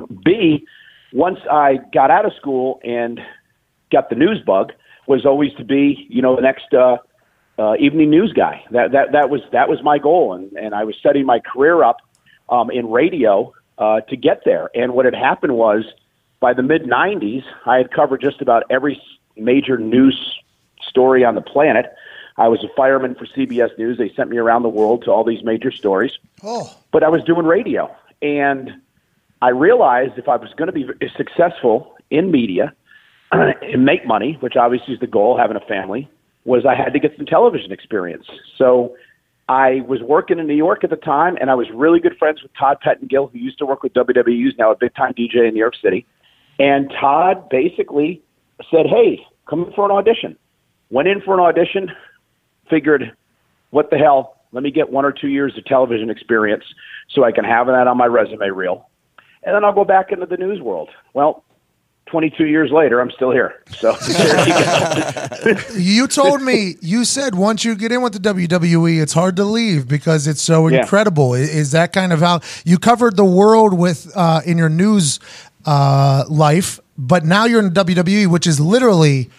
B, once I got out of school and got the news bug, was always to be, you know, the next, uh, Uh, evening news guy. That that that was that was my goal, and, and I was setting my career up um, in radio uh, to get there. And what had happened was, by the mid nineties, I had covered just about every major news story on the planet. I was a fireman for C B S News. They sent me around the world to all these major stories. Oh. But I was doing radio, and I realized if I was going to be successful in media and make money, which obviously is the goal, having a family, was I had to get some television experience. So I was working in New York at the time, and I was really good friends with Todd Pettengill, who used to work with W W E, who's now a big-time D J in New York City. And Todd basically said, hey, come in for an audition. Went in for an audition, figured, what the hell, let me get one or two years of television experience so I can have that on my resume reel. And then I'll go back into the news world. Well, twenty-two years later, I'm still here. So there you go. You told me, you said once you get in with the W W E, it's hard to leave because it's so Yeah. incredible. I- Is that kind of how you covered the world with uh, in your news uh, life, but now you're in W W E, which is literally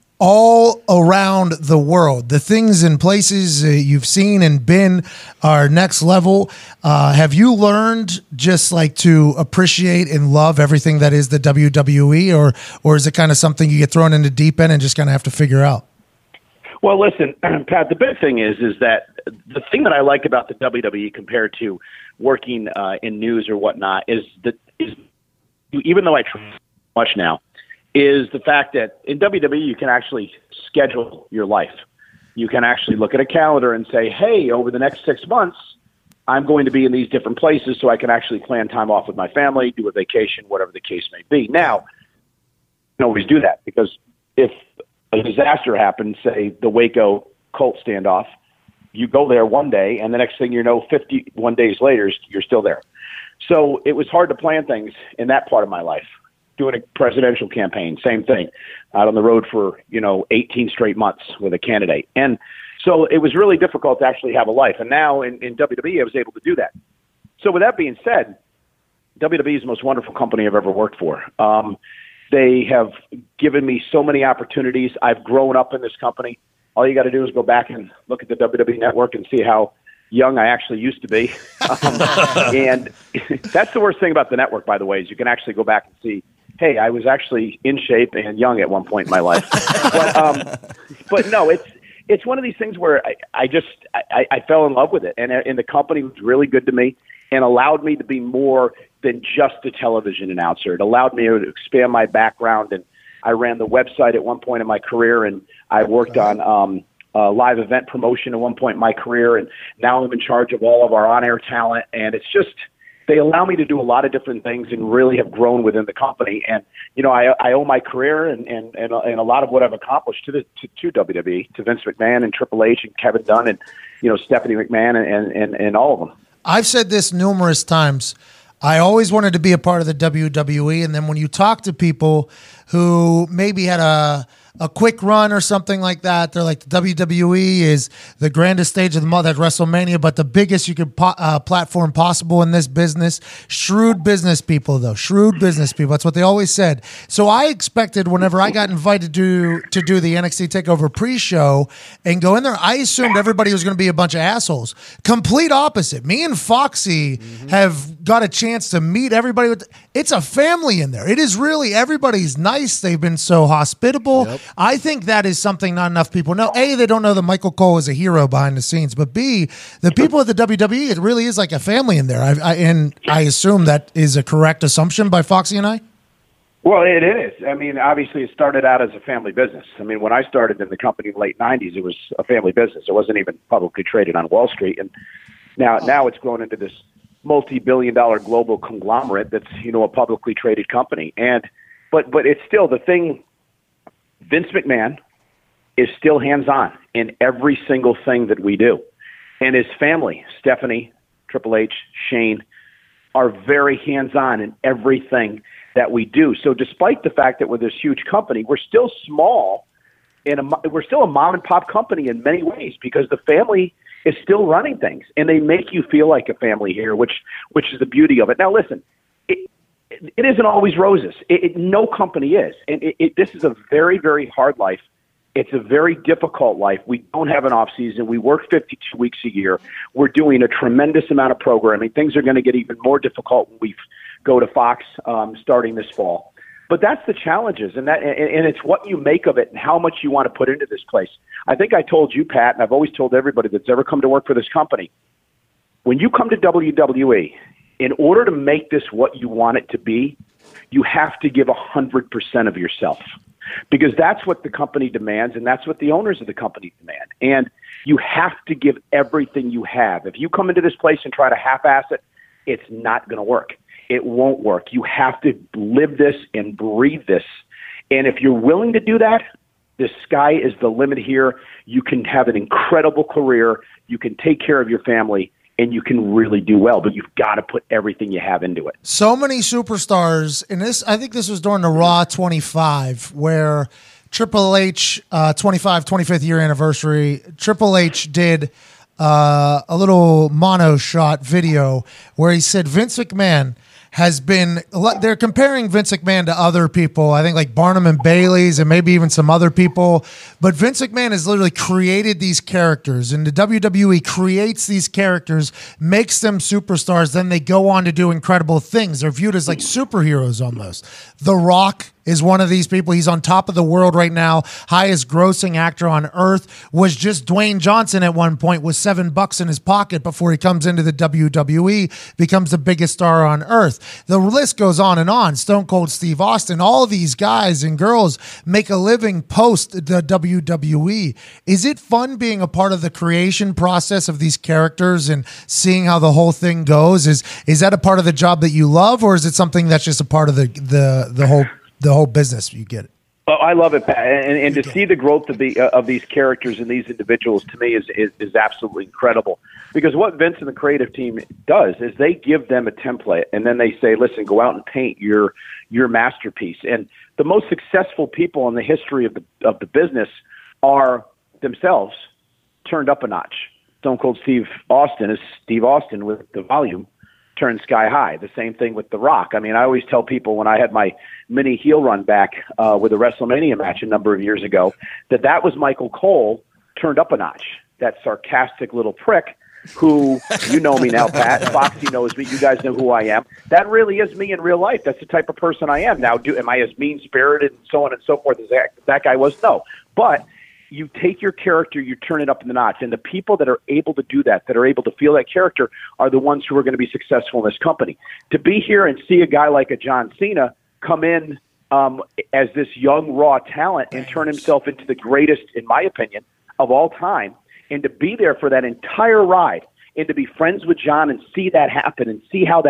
all around the world. The things and places uh, you've seen and been are next level. Uh, have you learned just like to appreciate and love everything that is the W W E, or or is it kind of something you get thrown into deep end and just kind of have to figure out? Well, listen, Pat, the big thing is is that the thing that I like about the W W E compared to working uh, in news or whatnot is that is even though I try much now, is the fact that in W W E you can actually schedule your life. You can actually look at a calendar and say, hey, over the next six months, I'm going to be in these different places so I can actually plan time off with my family, do a vacation, whatever the case may be. Now, you can always do that because if a disaster happens, say the Waco cult standoff, you go there one day and the next thing you know, fifty-one days later, you're still there. So it was hard to plan things in that part of my life. Doing a presidential campaign, same thing, out on the road for, you know, eighteen straight months with a candidate. And so it was really difficult to actually have a life. And now in, in W W E, I was able to do that. So with that being said, W W E is the most wonderful company I've ever worked for. Um, they have given me so many opportunities. I've grown up in this company. All you got to do is go back and look at the W W E network and see how young I actually used to be. Um, and that's the worst thing about the network, by the way, is you can actually go back and see, hey, I was actually in shape and young at one point in my life. but, um, but no, it's it's one of these things where I, I just I, I fell in love with it, and and the company was really good to me and allowed me to be more than just a television announcer. It allowed me to expand my background, and I ran the website at one point in my career, and I worked on um, uh, live event promotion at one point in my career, and now I'm in charge of all of our on-air talent, and it's just they allow me to do a lot of different things and really have grown within the company. And, you know, I, I owe my career and, and, and, and a lot of what I've accomplished to the to, to W W E, to Vince McMahon and Triple H and Kevin Dunn and, you know, Stephanie McMahon and, and, and all of them. I've said this numerous times. I always wanted to be a part of the W W E. And then when you talk to people who maybe had a a quick run or something like that, they're like, the W W E is the grandest stage of the month at WrestleMania, but the biggest you could po- uh, platform possible in this business. Shrewd business people, though. Shrewd business people. That's what they always said. So I expected whenever I got invited to, to do the N X T TakeOver pre-show and go in there, I assumed everybody was going to be a bunch of assholes. Complete opposite. Me and Foxy mm-hmm. have got a chance to meet everybody. With, it's a family in there. It is really, everybody's nice. They've been so hospitable. Yep. I think that is something not enough people know. A, they don't know that Michael Cole is a hero behind the scenes, but B, the people at the W W E, it really is like a family in there. I, I, and I assume that is a correct assumption by Foxy and I? Well, it is. I mean, obviously it started out as a family business. I mean, when I started in the company in the late nineties, it was a family business. It wasn't even publicly traded on Wall Street. And now, now it's grown into this multi-billion dollar global conglomerate that's, you know, a publicly traded company. And, but, but it's still the thing. Vince McMahon is still hands-on in every single thing that we do. And his family, Stephanie, Triple H, Shane, are very hands-on in everything that we do. So despite the fact that we're this huge company, we're still small, and we're still a mom-and-pop company in many ways because the family is still running things, and they make you feel like a family here, which which is the beauty of it. Now, listen, it, it isn't always roses. It, it, no company is. And it, it, this is a very, very hard life. It's a very difficult life. We don't have an off season. We work fifty-two weeks a year. We're doing a tremendous amount of programming. Things are going to get even more difficult when we go to Fox um, starting this fall. But that's the challenges, and that and, and it's what you make of it and how much you want to put into this place. I think I told you, Pat, and I've always told everybody that's ever come to work for this company, when you come to W W E, in order to make this what you want it to be, you have to give one hundred percent of yourself. Because that's what the company demands, and that's what the owners of the company demand. And you have to give everything you have. If you come into this place and try to half-ass it, it's not going to work. It won't work. You have to live this and breathe this. And if you're willing to do that, the sky is the limit here. You can have an incredible career. You can take care of your family, and you can really do well, but you've got to put everything you have into it. So many superstars, and this, I think this was during the Raw twenty-five, where Triple H, uh, twenty-five, twenty-fifth year anniversary, Triple H did uh, a little mono shot video where he said Vince McMahon has been, they're comparing Vince McMahon to other people, I think like Barnum and Bailey's and maybe even some other people, but Vince McMahon has literally created these characters, and the W W E creates these characters, makes them superstars, then they go on to do incredible things. They're viewed as like superheroes almost. The Rock is one of these people. He's on top of the world right now. Highest grossing actor on earth. Was just Dwayne Johnson at one point with seven bucks in his pocket before he comes into the W W E, becomes the biggest star on earth. The list goes on and on. Stone Cold Steve Austin, all these guys and girls make a living post the W W E. Is it fun being a part of the creation process of these characters and seeing how the whole thing goes? Is is that a part of the job that you love, or is it something that's just a part of the the the whole the whole business? You get it. Oh, I love it, Pat. And, and to see the growth of the uh, of these characters and these individuals, to me, is, is is absolutely incredible. Because what Vince and the creative team does is they give them a template, and then they say, "Listen, go out and paint your your masterpiece." And the most successful people in the history of the of the business are themselves turned up a notch. Stone Cold Steve Austin is Steve Austin with the volume turned sky high. The same thing with The Rock. I mean, I always tell people when I had my mini heel run back uh, with a WrestleMania match a number of years ago, that that was Michael Cole turned up a notch. That sarcastic little prick who, you know me now, Pat, Foxy knows me, you guys know who I am. That really is me in real life. That's the type of person I am. Now, do am I as mean-spirited and so on and so forth as that, that guy was? No. But you take your character, you turn it up in the notch, and the people that are able to do that, that are able to feel that character, are the ones who are going to be successful in this company. To be here and see a guy like a John Cena come in um, as this young, raw talent and turn himself into the greatest, in my opinion, of all time, and to be there for that entire ride, and to be friends with John and see that happen and see how that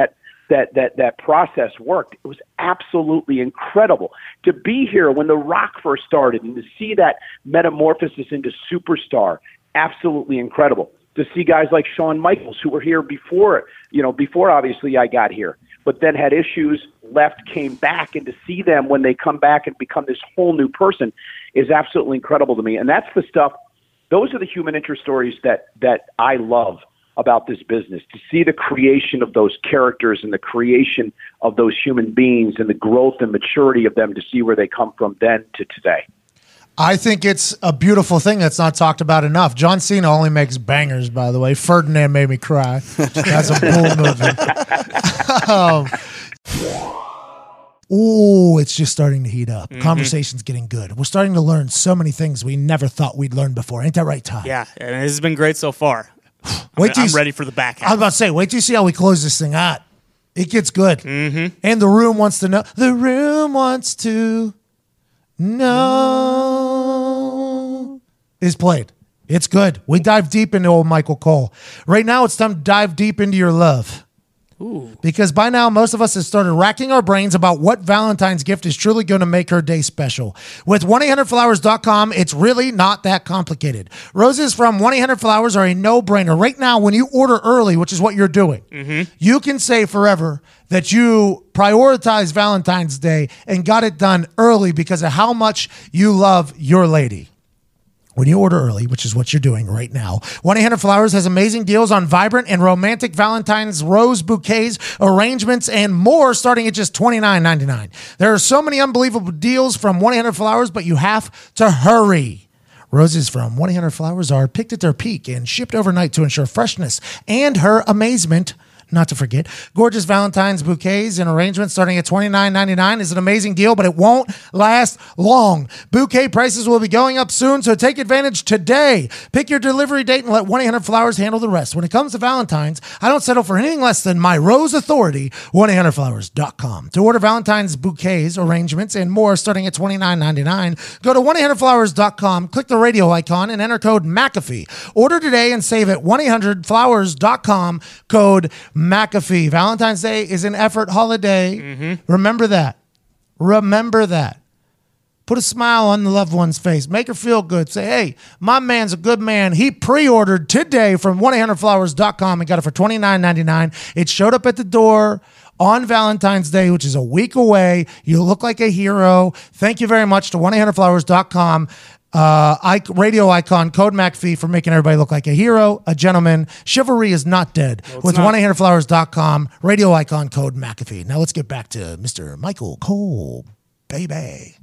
that that that process worked. It was absolutely incredible to be here when The Rock first started and to see that metamorphosis into superstar. Absolutely incredible to see guys like Shawn Michaels who were here before, you know, before obviously I got here, but then had issues, left, came back, and to see them when they come back and become this whole new person is absolutely incredible to me. And that's the stuff. Those are the human interest stories that that I love about this business, to see the creation of those characters and the creation of those human beings and the growth and maturity of them, to see where they come from then to today. I think it's a beautiful thing that's not talked about enough. John Cena only makes bangers, by the way. Ferdinand made me cry. That's a bull movie. um, Ooh, it's just starting to heat up. Mm-hmm. Conversation's getting good. We're starting to learn so many things we never thought we'd learn before. Ain't that right, Ty? Yeah, and this has been great so far. Wait till I'm you, ready for the back half. I was about to say, wait till you see how we close this thing out. It gets good. Mm-hmm. And the room wants to know. The room wants to know is played. It's good. We dive deep into old Michael Cole. Right now, it's time to dive deep into your love. Ooh. Because by now, most of us have started racking our brains about what Valentine's gift is truly going to make her day special. With one eight hundred flowers dot com, it's really not that complicated. Roses from one eight hundred flowers are a no-brainer. Right now, when you order early, which is what you're doing, mm-hmm. you can say forever that you prioritize Valentine's Day and got it done early because of how much you love your lady. When you order early, which is what you're doing right now, one eight hundred flowers has amazing deals on vibrant and romantic Valentine's rose bouquets, arrangements, and more starting at just twenty-nine ninety-nine. There are so many unbelievable deals from one eight hundred flowers, but you have to hurry. Roses from one eight hundred flowers are picked at their peak and shipped overnight to ensure freshness and her amazement. Not to forget, gorgeous Valentine's bouquets and arrangements starting at twenty-nine ninety-nine is an amazing deal, but it won't last long. Bouquet prices will be going up soon, so take advantage today. Pick your delivery date and let one eight hundred flowers handle the rest. When it comes to Valentine's, I don't settle for anything less than my Rose Authority, one eight hundred flowers dot com. To order Valentine's bouquets, arrangements, and more starting at twenty-nine ninety-nine, go to one eight hundred flowers dot com, click the radio icon, and enter code McAfee. Order today and save at one eight hundred flowers dot com, code McAfee. Valentine's Day is an effort holiday. Mm-hmm. Remember that. Remember that. Put a smile on the loved one's face. Make her feel good. Say, hey, my man's a good man. He pre-ordered today from one eight hundred flowers dot com and got it for twenty-nine ninety-nine. It showed up at the door on Valentine's Day, which is a week away. You look like a hero. Thank you very much to one eight hundred flowers dot com. Uh, I, radio icon, code McAfee for making everybody look like a hero, a gentleman. Chivalry is not dead. No, with one eight hundred flowers dot com, radio icon, code McAfee. Now let's get back to Mister Michael Cole, baby.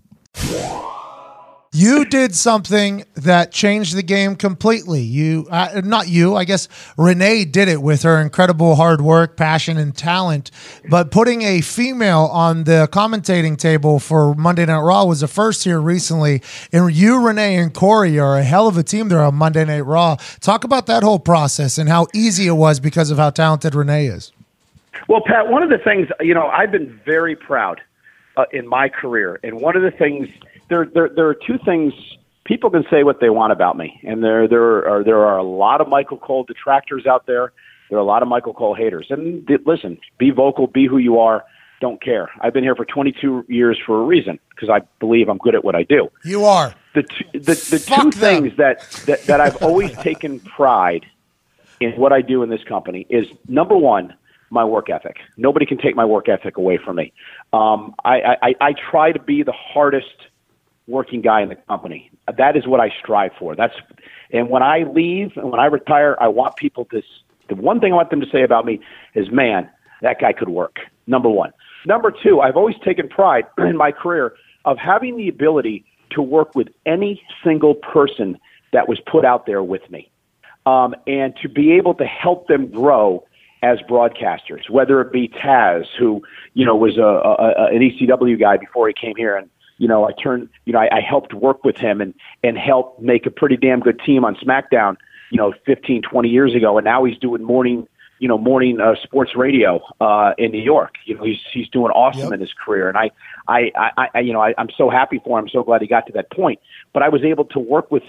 You did something that changed the game completely. You, uh, not you, I guess Renee did it with her incredible hard work, passion, and talent. But putting a female on the commentating table for Monday Night Raw was a first here recently. And you, Renee, and Corey are a hell of a team there on Monday Night Raw. Talk about that whole process and how easy it was because of how talented Renee is. Well, Pat, one of the things, you know, I've been very proud uh, in my career. And one of the things... There, there, there are two things. People can say what they want about me, and there, there are there are a lot of Michael Cole detractors out there. There are a lot of Michael Cole haters. And th- listen, be vocal, be who you are. Don't care. I've been here for twenty-two years for a reason, because I believe I'm good at what I do. You are. The t- the, the two things that, that that I've always taken pride in what I do in this company is, number one, my work ethic. Nobody can take my work ethic away from me. Um, I, I, I try to be the hardest working guy in the company. That is what I strive for. That's, and when I leave and when I retire, I want people to, the one thing I want them to say about me is, man, that guy could work. Number one. Number two, I've always taken pride in my career of having the ability to work with any single person that was put out there with me, um, and to be able to help them grow as broadcasters, whether it be Taz, who, you know, was a, a, an E C W guy before he came here, and You know, I turned, you know, I, I helped work with him and, and help make a pretty damn good team on SmackDown, you know, fifteen, twenty years ago. And now he's doing morning, you know, morning uh, sports radio uh, in New York. You know, he's, he's doing awesome yep. in his career. And I, I, I, I you know, I, I'm so happy for him. I'm so glad he got to that point. But I was able to work with him,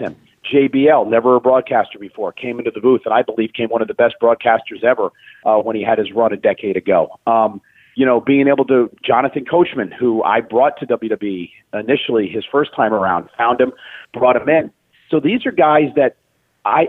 J B L, never a broadcaster before, came into the booth, and I believe came one of the best broadcasters ever uh, when he had his run a decade ago. Um, you know, being able to, Jonathan Coachman, who I brought to W W E initially his first time around, found him, brought him in. So these are guys that I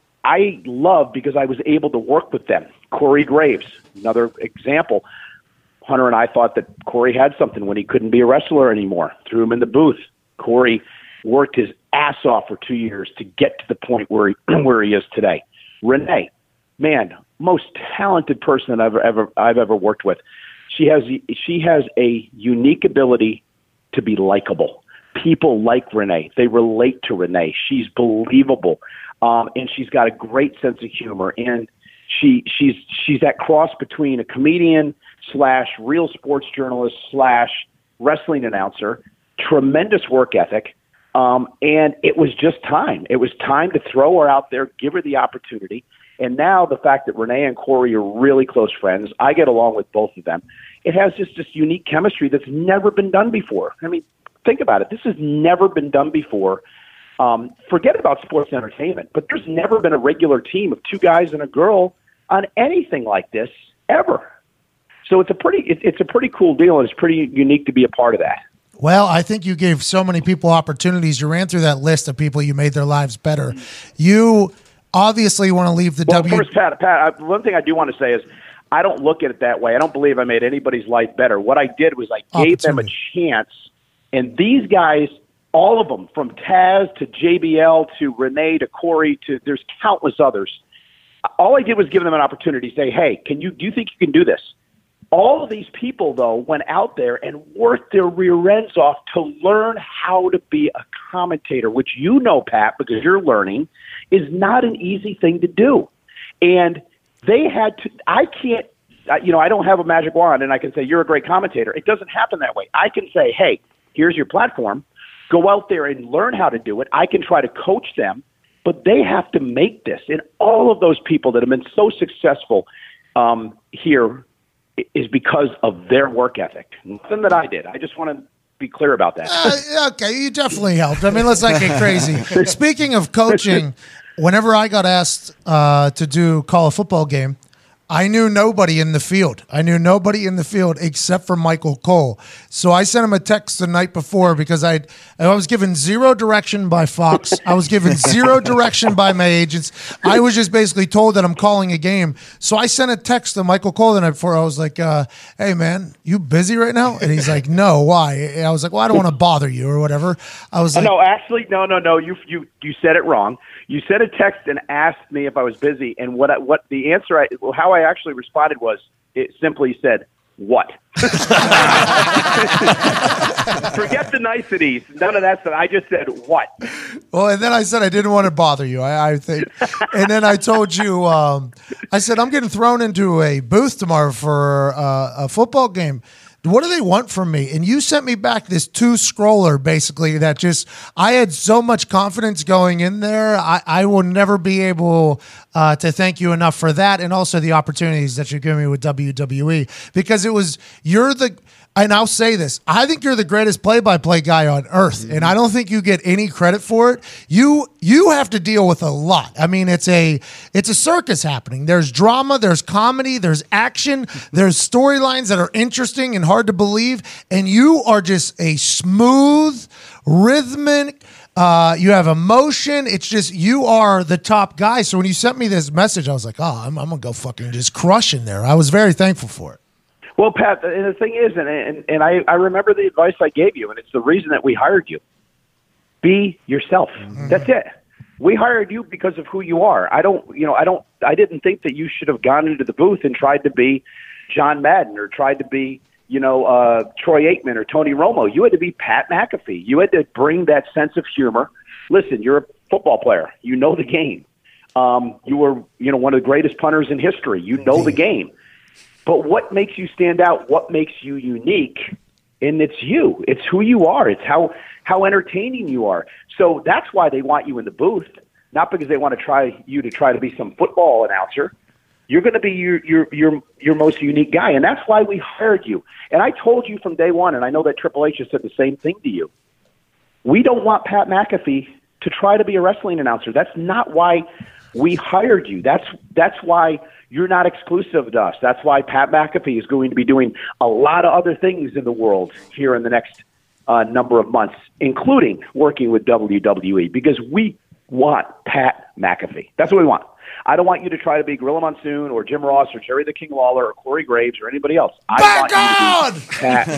I love because I was able to work with them. Corey Graves, another example. Hunter and I thought that Corey had something when he couldn't be a wrestler anymore. Threw him in the booth. Corey worked his ass off for two years to get to the point where he, where he is today. Renee, man, most talented person I've ever I've ever worked with. She has she has a unique ability to be likable. People like Renee. They relate to Renee. She's believable, um, and she's got a great sense of humor. And she she's she's that cross between a comedian slash real sports journalist slash wrestling announcer. Tremendous work ethic. Um, and it was just time. It was time to throw her out there, give her the opportunity. And now the fact that Renee and Corey are really close friends, I get along with both of them. It has just this unique chemistry that's never been done before. I mean, think about it. This has never been done before. Um, forget about sports entertainment, but there's never been a regular team of two guys and a girl on anything like this ever. So it's a pretty, it, it's a pretty cool deal, and it's pretty unique to be a part of that. Well, I think you gave so many people opportunities. You ran through that list of people you made their lives better. You obviously want to leave the well, W. First, Pat, Pat, I, one thing I do want to say is I don't look at it that way. I don't believe I made anybody's life better. What I did was I gave them a chance, and these guys, all of them, from Taz to J B L to Renee to Corey to there's countless others. All I did was give them an opportunity to say, hey, can you do you think you can do this? All of these people, though, went out there and worked their rear ends off to learn how to be a commentator, which you know, Pat, because you're learning, is not an easy thing to do. And they had to – I can't – you know, I don't have a magic wand and I can say, you're a great commentator. It doesn't happen that way. I can say, hey, here's your platform. Go out there and learn how to do it. I can try to coach them, but they have to make this. And all of those people that have been so successful um, here – is because of their work ethic. Nothing that I did. I just want to be clear about that. Uh, okay, you definitely helped. I mean, let's not get crazy. Speaking of coaching, whenever I got asked uh, to do call a football game, I knew nobody in the field. I knew nobody in the field except for Michael Cole. So I sent him a text the night before because I I was given zero direction by Fox. I was given zero direction by my agents. I was just basically told that I'm calling a game. So I sent a text to Michael Cole the night before. I was like, uh, hey, man, you busy right now? And he's like, no, why? And I was like, well, I don't want to bother you or whatever. I was like, no, actually, no, no, no. You you you said it wrong. You sent a text and asked me if I was busy, and what I, what the answer, I, how I actually responded was, it simply said, what? Forget the niceties. None of that stuff. I just said, what? Well, and then I said I didn't want to bother you, I, I think. And then I told you, um, I said, I'm getting thrown into a booth tomorrow for uh, a football game. What do they want from me? And you sent me back this two scroller, basically, that just, I had so much confidence going in there. I, I will never be able uh, to thank you enough for that. And also the opportunities that you're giving me with W W E, because it was, you're the, and I'll say this, I think you're the greatest play-by-play guy on earth, mm-hmm. and I don't think you get any credit for it. You you have to deal with a lot. I mean, it's a it's a circus happening. There's drama, there's comedy, there's action, there's storylines that are interesting and hard to believe, and you are just a smooth, rhythmic, uh, you have emotion. It's just, you are the top guy. So when you sent me this message, I was like, oh, I'm, I'm going to go fucking just crush in there. I was very thankful for it. Well, Pat, and the thing is, and, and, and I, I remember the advice I gave you, and it's the reason that we hired you. Be yourself. Mm-hmm. That's it. We hired you because of who you are. I don't, you know, I don't, I didn't think that you should have gone into the booth and tried to be John Madden or tried to be, you know, uh, Troy Aikman or Tony Romo. You had to be Pat McAfee. You had to bring that sense of humor. Listen, you're a football player. You know the game. Um, you were, you know, one of the greatest punters in history. You know the game. But what makes you stand out, what makes you unique, and it's you. It's who you are. It's how, how entertaining you are. So that's why they want you in the booth, not because they want to try you to try to be some football announcer. You're going to be your, your, your, your most unique guy, and that's why we hired you. And I told you from day one, and I know that Triple H has said the same thing to you. We don't want Pat McAfee to try to be a wrestling announcer. That's not why we hired you. That's that's why you're not exclusive to us. That's why Pat McAfee is going to be doing a lot of other things in the world here in the next uh, number of months, including working with W W E, because we want Pat McAfee. That's what we want. I don't want you to try to be Gorilla Monsoon or Jim Ross or Jerry the King Lawler or Corey Graves or anybody else. I Back want you to be Pat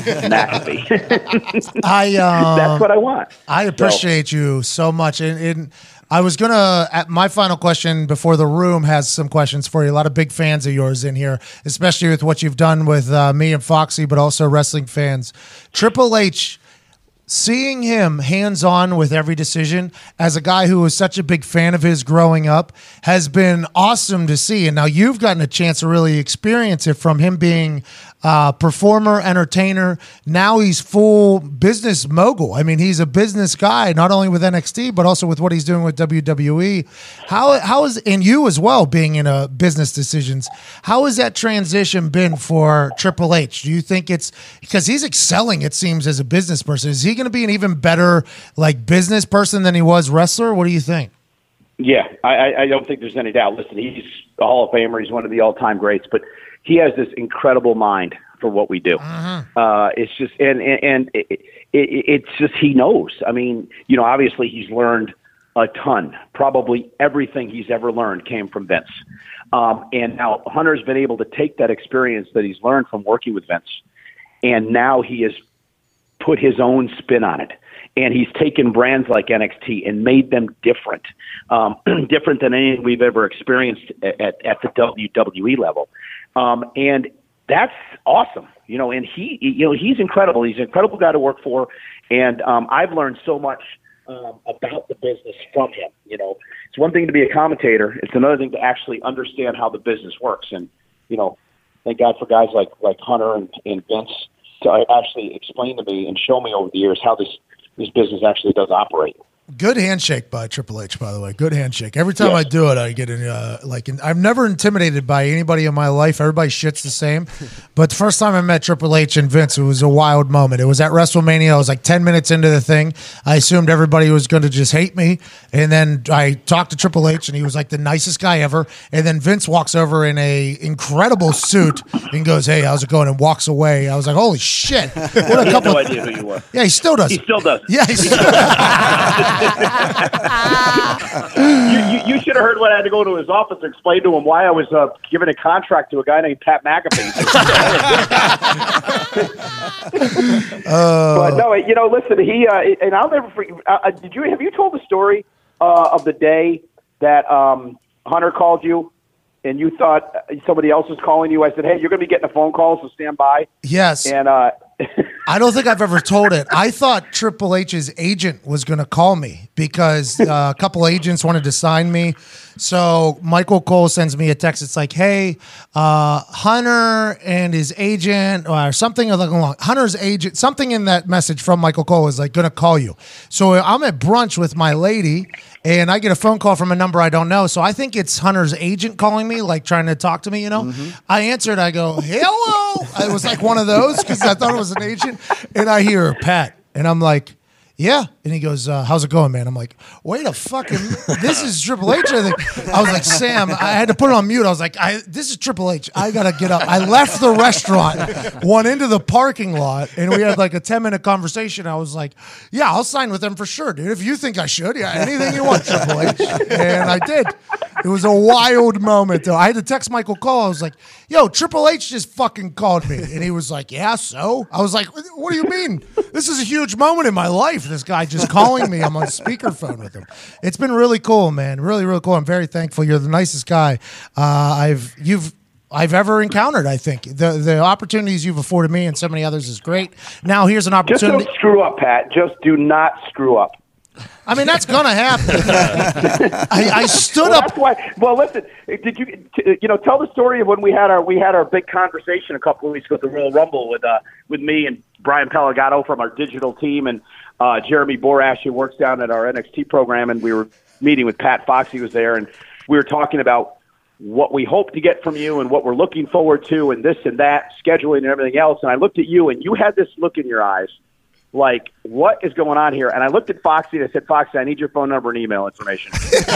McAfee. I um, That's what I want. I appreciate so. you so much. And, and I was going to, at my final question before the room has some questions for you. A lot of big fans of yours in here, especially with what you've done with uh, me and Foxy, but also wrestling fans. Triple H, seeing him hands-on with every decision as a guy who was such a big fan of his growing up has been awesome to see. And now you've gotten a chance to really experience it from him being uh, performer, entertainer. Now he's full business mogul. I mean, he's a business guy, not only with N X T, but also with what he's doing with W W E. How, how is, and you as well, being in a business decisions, how has that transition been for Triple H? Do you think it's, because he's excelling, it seems, as a business person, is he going to be an even better like business person than he was wrestler? What do you think? Yeah, I, I don't think there's any doubt. Listen, he's a Hall of Famer. He's one of the all-time greats, but he has this incredible mind for what we do. Mm-hmm. Uh, it's just, and and, and it, it, it's just, he knows. I mean, you know, obviously he's learned a ton. Probably everything he's ever learned came from Vince. Um, and now Hunter's been able to take that experience that he's learned from working with Vince, and now he has put his own spin on it. And he's taken brands like N X T and made them different, um, different than anything we've ever experienced at, at the W W E level. Um, and that's awesome, you know, and he, you know, he's incredible. He's an incredible guy to work for. And um, I've learned so much um, about the business from him. You know, it's one thing to be a commentator. It's another thing to actually understand how the business works. And, you know, thank God for guys like, like Hunter and, and Vince to actually explain to me and show me over the years how this, this business actually does operate. Good handshake by Triple H, by the way. Good handshake. Every time yes. I do it, I get in, uh, like, in, I'm never intimidated by anybody in my life. Everybody shit's the same. But the first time I met Triple H and Vince, it was a wild moment. It was at WrestleMania. I was like ten minutes into the thing. I assumed everybody was going to just hate me. And then I talked to Triple H, and he was like the nicest guy ever. And then Vince walks over in a incredible suit and goes, "Hey, how's it going?" and walks away. I was like, holy shit. What a he had couple no idea who you were. Yeah, he still doesn't. He still doesn't. Yeah, he still you, you, you should have heard when I had to go to his office and explain to him why I was uh, giving a contract to a guy named Pat McAfee. uh, but no, you know, listen, he uh, and I'll never forget. Uh, did you have you told the story uh, of the day that um, Hunter called you and you thought somebody else was calling you? I said, "Hey, you're going to be getting a phone call, so stand by." Yes, and. Uh, I don't think I've ever told it. I thought Triple H's agent was going to call me because uh, a couple agents wanted to sign me. So Michael Cole sends me a text. It's like, "Hey, uh, Hunter and his agent or something along Hunter's agent, something in that message from Michael Cole is like going to call you." So I'm at brunch with my lady and I get a phone call from a number I don't know. So I think it's Hunter's agent calling me, like trying to talk to me, you know? Mm-hmm. I answered. I go, "Hello." It was like one of those because I thought it was an agent. And I hear Pat, and I'm like, "Yeah." And he goes, uh, "How's it going, man?" I'm like, "Wait a fucking, this is Triple H." I think I was like, "Sam," I had to put it on mute. I was like, I, "This is Triple H. I gotta get up." I left the restaurant, went into the parking lot, and we had like a ten minute conversation. I was like, "Yeah, I'll sign with them for sure, dude. If you think I should, yeah, anything you want, Triple H." And I did. It was a wild moment, though. I had to text Michael Cole. I was like, "Yo, Triple H just fucking called me," and he was like, "Yeah, so?" I was like, "What do you mean? This is a huge moment in my life. This guy just calling me. I'm on speakerphone with him." It's been really cool, man. Really, really cool. I'm very thankful. You're the nicest guy uh, I've you've I've ever encountered. I think the the opportunities you've afforded me and so many others is great. Now here's an opportunity. Just don't screw up, Pat. Just do not screw up. I mean, that's gonna happen. I, I stood well, up. That's why. Well, listen. Did you, t- you know, tell the story of when we had our we had our big conversation a couple of weeks ago at the Royal Rumble with uh with me and Brian Pellegato from our digital team and uh, Jeremy Borash, who works down at our N X T program, and we were meeting with Pat Fox. He was there, and we were talking about what we hope to get from you and what we're looking forward to, and this and that, scheduling and everything else. And I looked at you, and you had this look in your eyes like, what is going on here? And I looked at Foxy and I said, Foxy, I need your phone number and email information.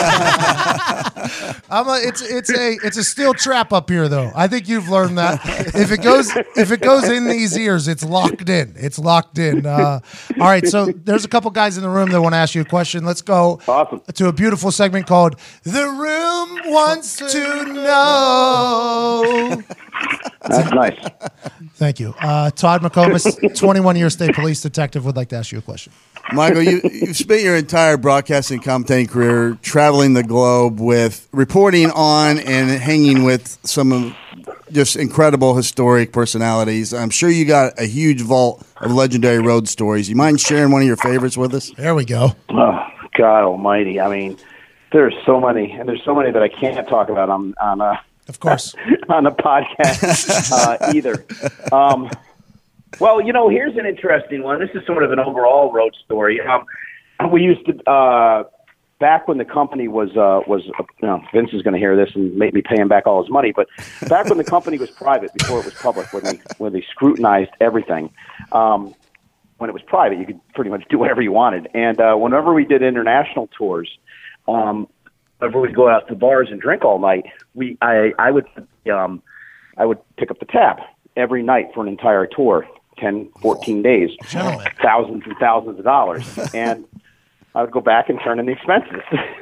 I'm a, it's it's a it's a steel trap up here, though. I think you've learned that. If it goes if it goes in these ears, it's locked in. It's locked in. Uh, all right, so there's a couple guys in the room that want to ask you a question. Let's go awesome. to a beautiful segment called "The Room Wants to Know." That's nice. Thank you, uh, Todd McComas, twenty-one-year state police detective, would like to ask you a question. Michael, you, you've spent your entire broadcasting commentating career traveling the globe with reporting on and hanging with some of just incredible historic personalities. I'm sure you got a huge vault of legendary road stories. You mind sharing one of your favorites with us? There we go. Oh, God almighty. I mean, there's so many, and there's so many that I can't talk about on, on uh, Of course. on the podcast uh, either. Um, well, you know, here's an interesting one. This is sort of an overall road story. Um, we used to, uh, back when the company was, uh, was uh, you know, Vince is going to hear this and make me pay him back all his money, but back when the company was private, before it was public, when they, when they scrutinized everything, um, when it was private, you could pretty much do whatever you wanted. And uh, whenever we did international tours, um, whenever we'd go out to bars and drink all night, we I, I would um, I would pick up the tab every night for an entire tour, ten, fourteen days, Gentlemen. thousands and thousands of dollars. And I would go back and turn in the expenses.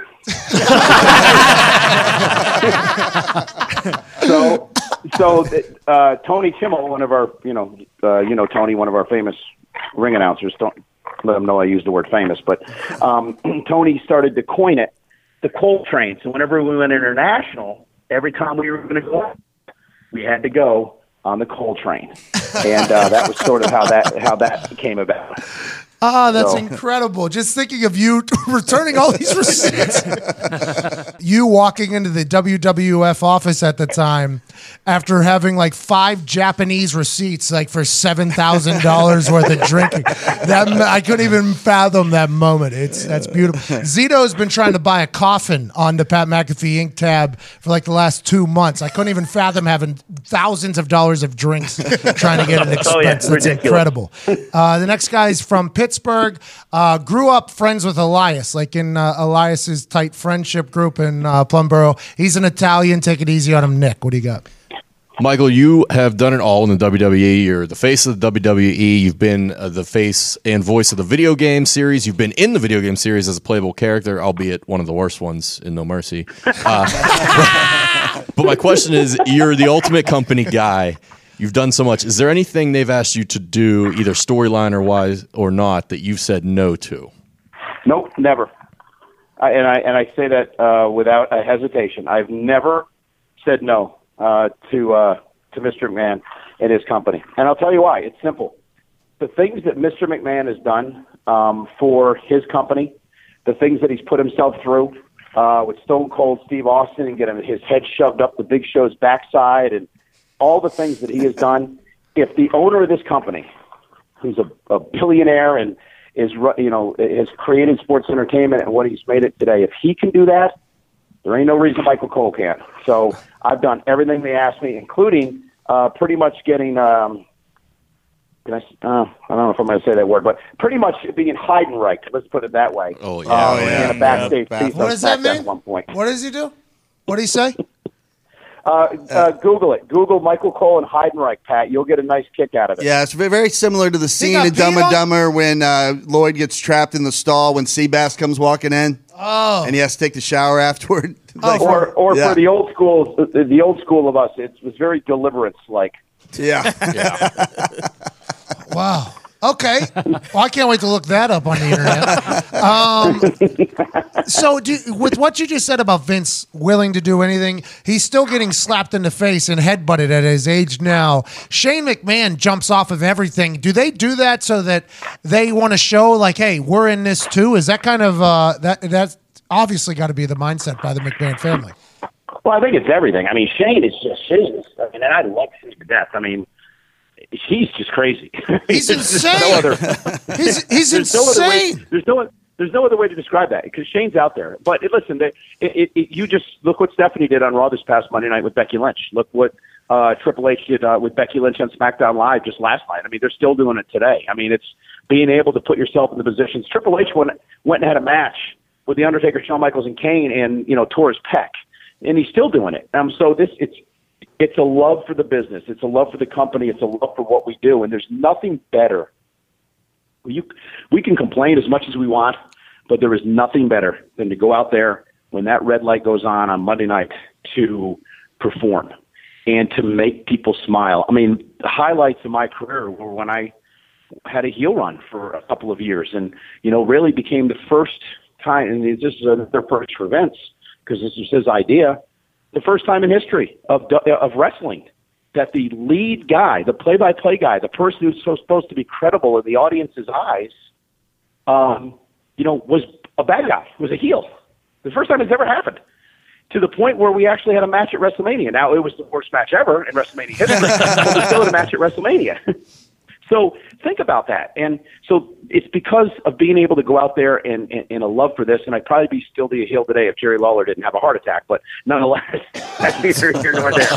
so so uh, Tony Kimmel, one of our, you know, uh, you know Tony, one of our famous ring announcers, don't let him know I use the word famous, but um, Tony started to coin it, the coal train. So whenever we went international, every time we were going to go, we had to go on the coal train, and uh, that was sort of how that how that came about. Ah, that's So- incredible. Just thinking of you returning all these receipts. You walking into the W W F office at the time after having like five Japanese receipts, like for seven thousand dollars worth of drinking. That I couldn't even fathom that moment. It's That's beautiful. Zito's been trying to buy a coffin on the Pat McAfee Incorporated tab for like the last two months. I couldn't even fathom having thousands of dollars of drinks trying to get an expense. Oh, yeah, That's ridiculous. incredible. Uh, the next guy is from Pittsburgh. Uh, grew up friends with Elias, like in uh, Elias's tight friendship group in uh, Plumboro. He's an Italian. Take it easy on him, Nick. What do you got? Michael, you have done it all in the W W E. You're the face of the W W E. You've been uh, the face and voice of the video game series. You've been in the video game series as a playable character, albeit one of the worst ones in No Mercy. Uh, but my question is, you're the ultimate company guy. You've done so much. Is there anything they've asked you to do, either storyline or wise or not, that you've said no to? Nope, never. I, and I and I say that uh, without a hesitation. I've never said no uh, to uh, to Mister McMahon and his company, and I'll tell you why. It's simple. The things that Mister McMahon has done um, for his company, the things that he's put himself through uh, with Stone Cold Steve Austin and getting his head shoved up the Big Show's backside, and all the things that he has done. If the owner of this company, who's a, a billionaire and is, ru- you know, has created sports entertainment and what he's made it today, if he can do that, there ain't no reason Michael Cole can't. So I've done everything they asked me, including uh, pretty much getting, um, can I, uh, I don't know if I'm going to say that word, but pretty much being Heidenreich, let's put it that way. Oh, yeah. Uh, Oh, yeah. in a backstage Yeah. piece What on does that SmackDown mean? At one point. What does he do? What do he say? Uh, uh, Google it. Google Michael Cole and Heidenreich, Pat. You'll get a nice kick out of it. Yeah, it's ve- very similar to the scene got in Dumb peed and on? Dumber when uh, Lloyd gets trapped in the stall when Seabass comes walking in. Oh. And he has to take the shower afterward. Like, Or, or yeah. for the old school, the, the old school of us, it was very deliverance like. Yeah. Wow. Okay. Well, I can't wait to look that up on the internet. Um, so, do, with what you just said about Vince willing to do anything, he's still getting slapped in the face and headbutted at his age now. Shane McMahon jumps off of everything. Do they do that so that they want to show, like, hey, we're in this too? Is that kind of uh, that? That's obviously got to be the mindset by the McMahon family. Well, I think it's everything. I mean, Shane is just Shane. I mean, and I love Shane to death. I mean, he's just crazy. He's There's insane. no other- He's he's there's no other way. insane. There's no. There's no other way to describe that because Shane's out there. But it, listen, they, it, it, it, you just look what Stephanie did on Raw this past Monday night with Becky Lynch. Look what uh, Triple H did uh, with Becky Lynch on SmackDown Live just last night. I mean, they're still doing it today. I mean, it's being able to put yourself in the positions. Triple H went, went and had a match with The Undertaker, Shawn Michaels, and Kane, and, you know, tore his pec. And he's still doing it. Um, so this, it's, it's a love for the business. It's a love for the company. It's a love for what we do. And there's nothing better. You, we can complain as much as we want, but there is nothing better than to go out there when that red light goes on on Monday night to perform and to make people smile. I mean, the highlights of my career were when I had a heel run for a couple of years and, you know, really became the first time, and this is another first for Vince because this was his idea, the first time in history of of wrestling that the lead guy, the play-by-play guy, the person who's so supposed to be credible in the audience's eyes, um, you know, was a bad guy, was a heel. The first time it's ever happened. To the point where we actually had a match at WrestleMania. Now, it was the worst match ever in WrestleMania history, but we still had a match at WrestleMania. So think about that. And so it's because of being able to go out there and, and, and a love for this, and I'd probably be still be a heel today if Jerry Lawler didn't have a heart attack, but nonetheless, that's neither here nor there.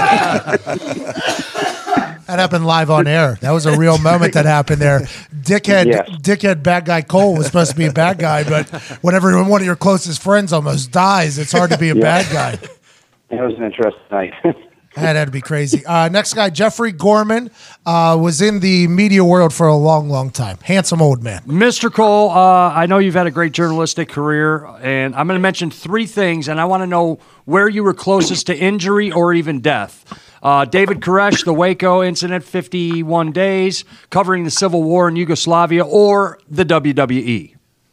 That happened live on air. That was a real moment that happened there. Dickhead, Yes. dickhead, bad guy Cole was supposed to be a bad guy, but whenever one of your closest friends almost dies, it's hard to be a Yeah. bad guy. It was an interesting night. That had to be crazy. Uh, next guy, Jeffrey Gorman, uh, was in the media world for a long, long time. Handsome old man. Mister Cole, uh, I know you've had a great journalistic career, and I'm going to mention three things, and I want to know where you were closest to injury or even death. Uh, David Koresh, the Waco incident, fifty-one days, covering the Civil War in Yugoslavia, or the W W E?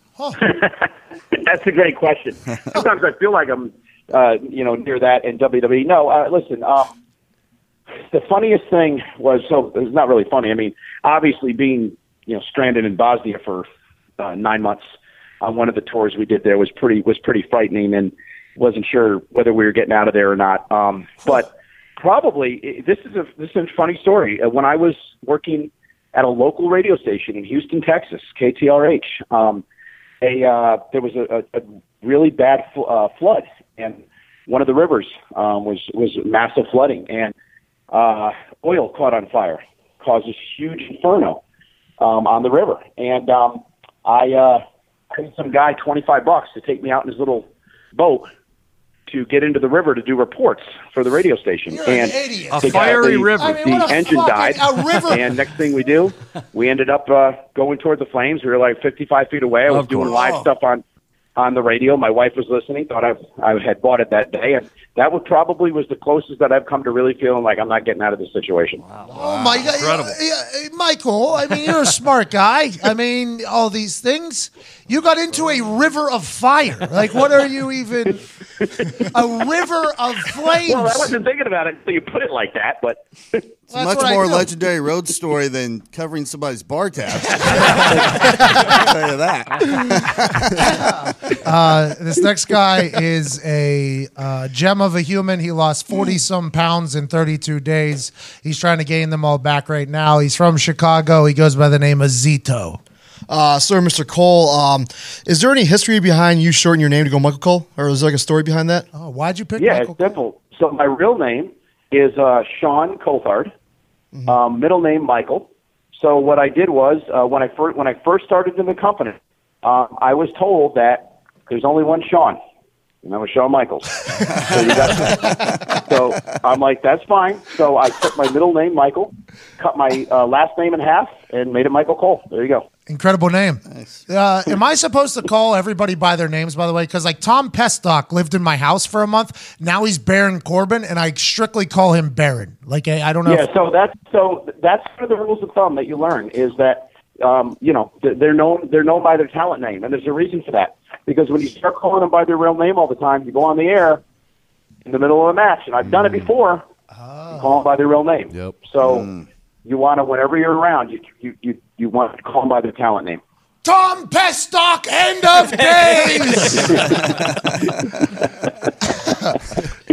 That's a great question. Sometimes I feel like I'm, uh, you know, near that in W W E. No, uh, listen, um, the funniest thing was, so it's not really funny. I mean, obviously being, you know, stranded in Bosnia for uh, nine months on one of the tours we did there was pretty, was pretty frightening, and wasn't sure whether we were getting out of there or not. Um, but probably, this is a, this is a funny story. Uh, when I was working at a local radio station in Houston, Texas, K T R H, um, a, uh, there was a, a, a really bad fl- uh, flood, and one of the rivers um, was was massive flooding, and uh, oil caught on fire, caused this huge inferno um, on the river. And um, I uh, paid some guy twenty-five bucks to take me out in his little boat to get into the river to do reports for the radio station. You're and an idiot. A the, fiery the, river. I mean, what the a engine fucking- died, a river. and next thing we do, we ended up uh, going toward the flames. We were like fifty-five feet away. I was Of doing course. live Oh. stuff on on the radio. My wife was listening. Thought I I had bought it that day, and that would probably was the closest that I've come to really feeling like I'm not getting out of this situation. Oh my God, Incredible. Yeah, yeah, Michael! I mean, you're a smart guy. I mean, all these things. You got into a river of fire. Like, what are you even? A river of flames. Well, I wasn't thinking about it until you put it like that, but. It's That's much what I more do. legendary road story than covering somebody's bar tab. I'll tell you that. Uh, this next guy is a uh, gem of a human. He lost forty some pounds in thirty-two days. He's trying to gain them all back right now. He's from Chicago. He goes by the name of Zito. Uh, sir, Mister Cole, um, is there any history behind you shortening your name to go Michael Cole? Or is there like a story behind that? Oh, why'd you pick Yeah, Michael? it's simple. So my real name is uh, Sean Coulthard, um, middle name Michael. So what I did was uh, when I first when I first started in the company, um, I was told that there's only one Sean, and that was Shawn Michaels. so, you got so I'm like, that's fine. So I took my middle name Michael, cut my uh, last name in half, and made it Michael Cole. There you go. Incredible name. Uh, am I supposed to call everybody by their names, by the way? Because like Tom Pestock lived in my house for a month. Now he's Baron Corbin, and I strictly call him Baron. Like I, I don't know. Yeah, if- so that's so that's one of the rules of thumb that you learn is that um, you know th- they're known they're known by their talent name, and there's a reason for that. Because when you start calling them by their real name all the time, you go on the air in the middle of a match, and I've done it before. Oh. You call them by their real name. Yep. So you want to, whenever you're around, you you you, you want to call them by their talent name. Tom Pestock, end of days.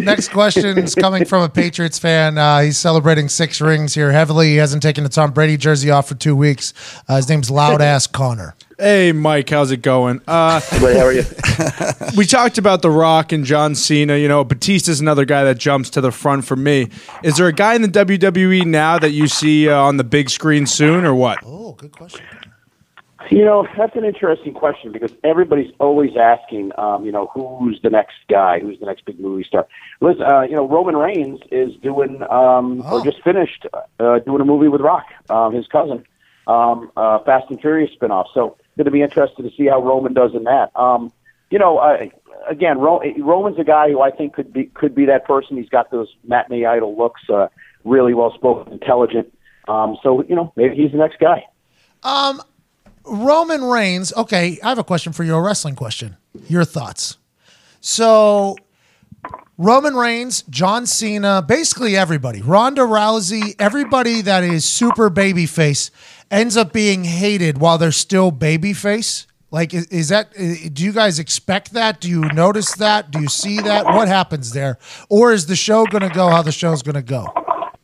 Next question is coming from a Patriots fan. Uh, he's celebrating six rings here heavily. He hasn't taken the Tom Brady jersey off for two weeks. Uh, his name's Loud Ass Connor. Hey, Mike, how's it going? Uh, Hey, how are you? we talked about The Rock and John Cena. You know, Batista's another guy that jumps to the front for me. Is there a guy in the W W E now that you see uh, on the big screen soon, or what? Oh, good question. You know, that's an interesting question because everybody's always asking, um, you know, who's the next guy, who's the next big movie star. Listen, uh, you know, Roman Reigns is doing, um, Oh. or just finished uh, doing a movie with Rock, um, his cousin, um, uh, Fast and Furious spinoff. So, going to be interested to see how Roman does in that. Um, you know, uh, again, Ro- Roman's a guy who I think could be could be that person. He's got those matinee idol looks, uh, really well spoken, intelligent. Um, so, you know, maybe he's the next guy. Um, Roman Reigns. Okay, I have a question for you, a wrestling question. Your thoughts. So, Roman Reigns, John Cena, basically everybody, Ronda Rousey, everybody that is super babyface ends up being hated while they're still babyface. Like, is, is that? Do you guys expect that? Do you notice that? Do you see that? What happens there? Or is the show going to go how the show's going to go?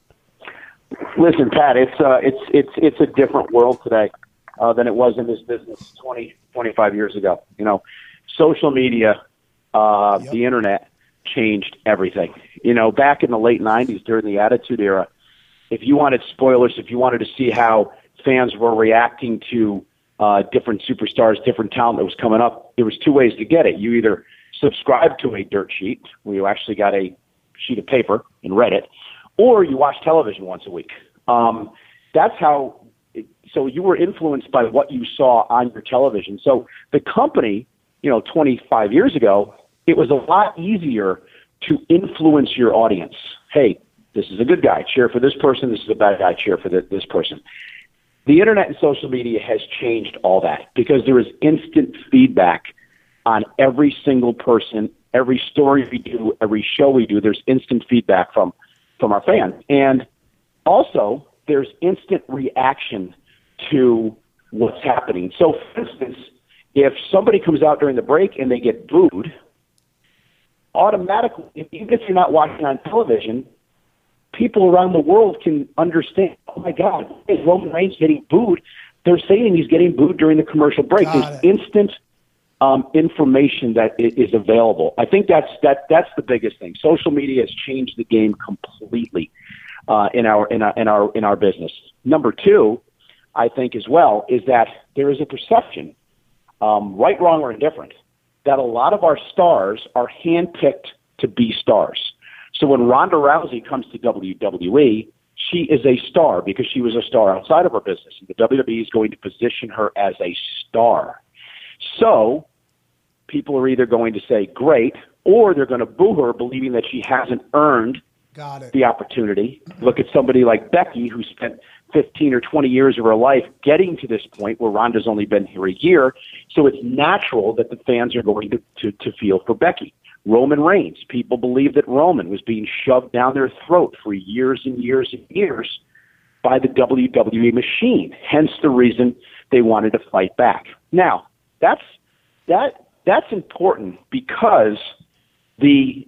Listen, Pat, it's uh, it's it's it's a different world today uh, than it was in this business twenty, twenty-five years ago. You know, social media, uh, Yep. the internet changed everything. You know, back in the late nineties during the Attitude Era, if you wanted spoilers, if you wanted to see how fans were reacting to uh, different superstars, different talent that was coming up, there was two ways to get it. You either subscribed to a dirt sheet where you actually got a sheet of paper and read it, or you watched television once a week. Um, that's how, it, so you were influenced by what you saw on your television. So the company, you know, twenty-five years ago, it was a lot easier to influence your audience. Hey, this is a good guy, cheer for this person. This is a bad guy, cheer for the, this person. The internet and social media has changed all that because there is instant feedback on every single person, every story we do, every show we do. There's instant feedback from, from our fans. And also, there's instant reaction to what's happening. So, for instance, if somebody comes out during the break and they get booed, automatically, even if you're not watching on television, people around the world can understand, oh, my God, is Roman Reigns getting booed? They're saying he's getting booed during the commercial break. Got There's it. instant um, information that i- is available. I think that's that that's the biggest thing. Social media has changed the game completely uh, in our in our in our in our business. Number two, I think as well, is that there is a perception, um, right, wrong, or indifferent, that a lot of our stars are handpicked to be stars. So when Ronda Rousey comes to W W E, she is a star because she was a star outside of her business. And the W W E is going to position her as a star. So people are either going to say, great, or they're going to boo her, believing that she hasn't earned Got it. the opportunity. Look at somebody like Becky, who spent fifteen or twenty years of her life getting to this point where Ronda's only been here a year. So it's natural that the fans are going to, to, to feel for Becky. Roman Reigns, people believe that Roman was being shoved down their throat for years and years and years by the W W E machine, hence the reason they wanted to fight back. Now, that's that that's important because the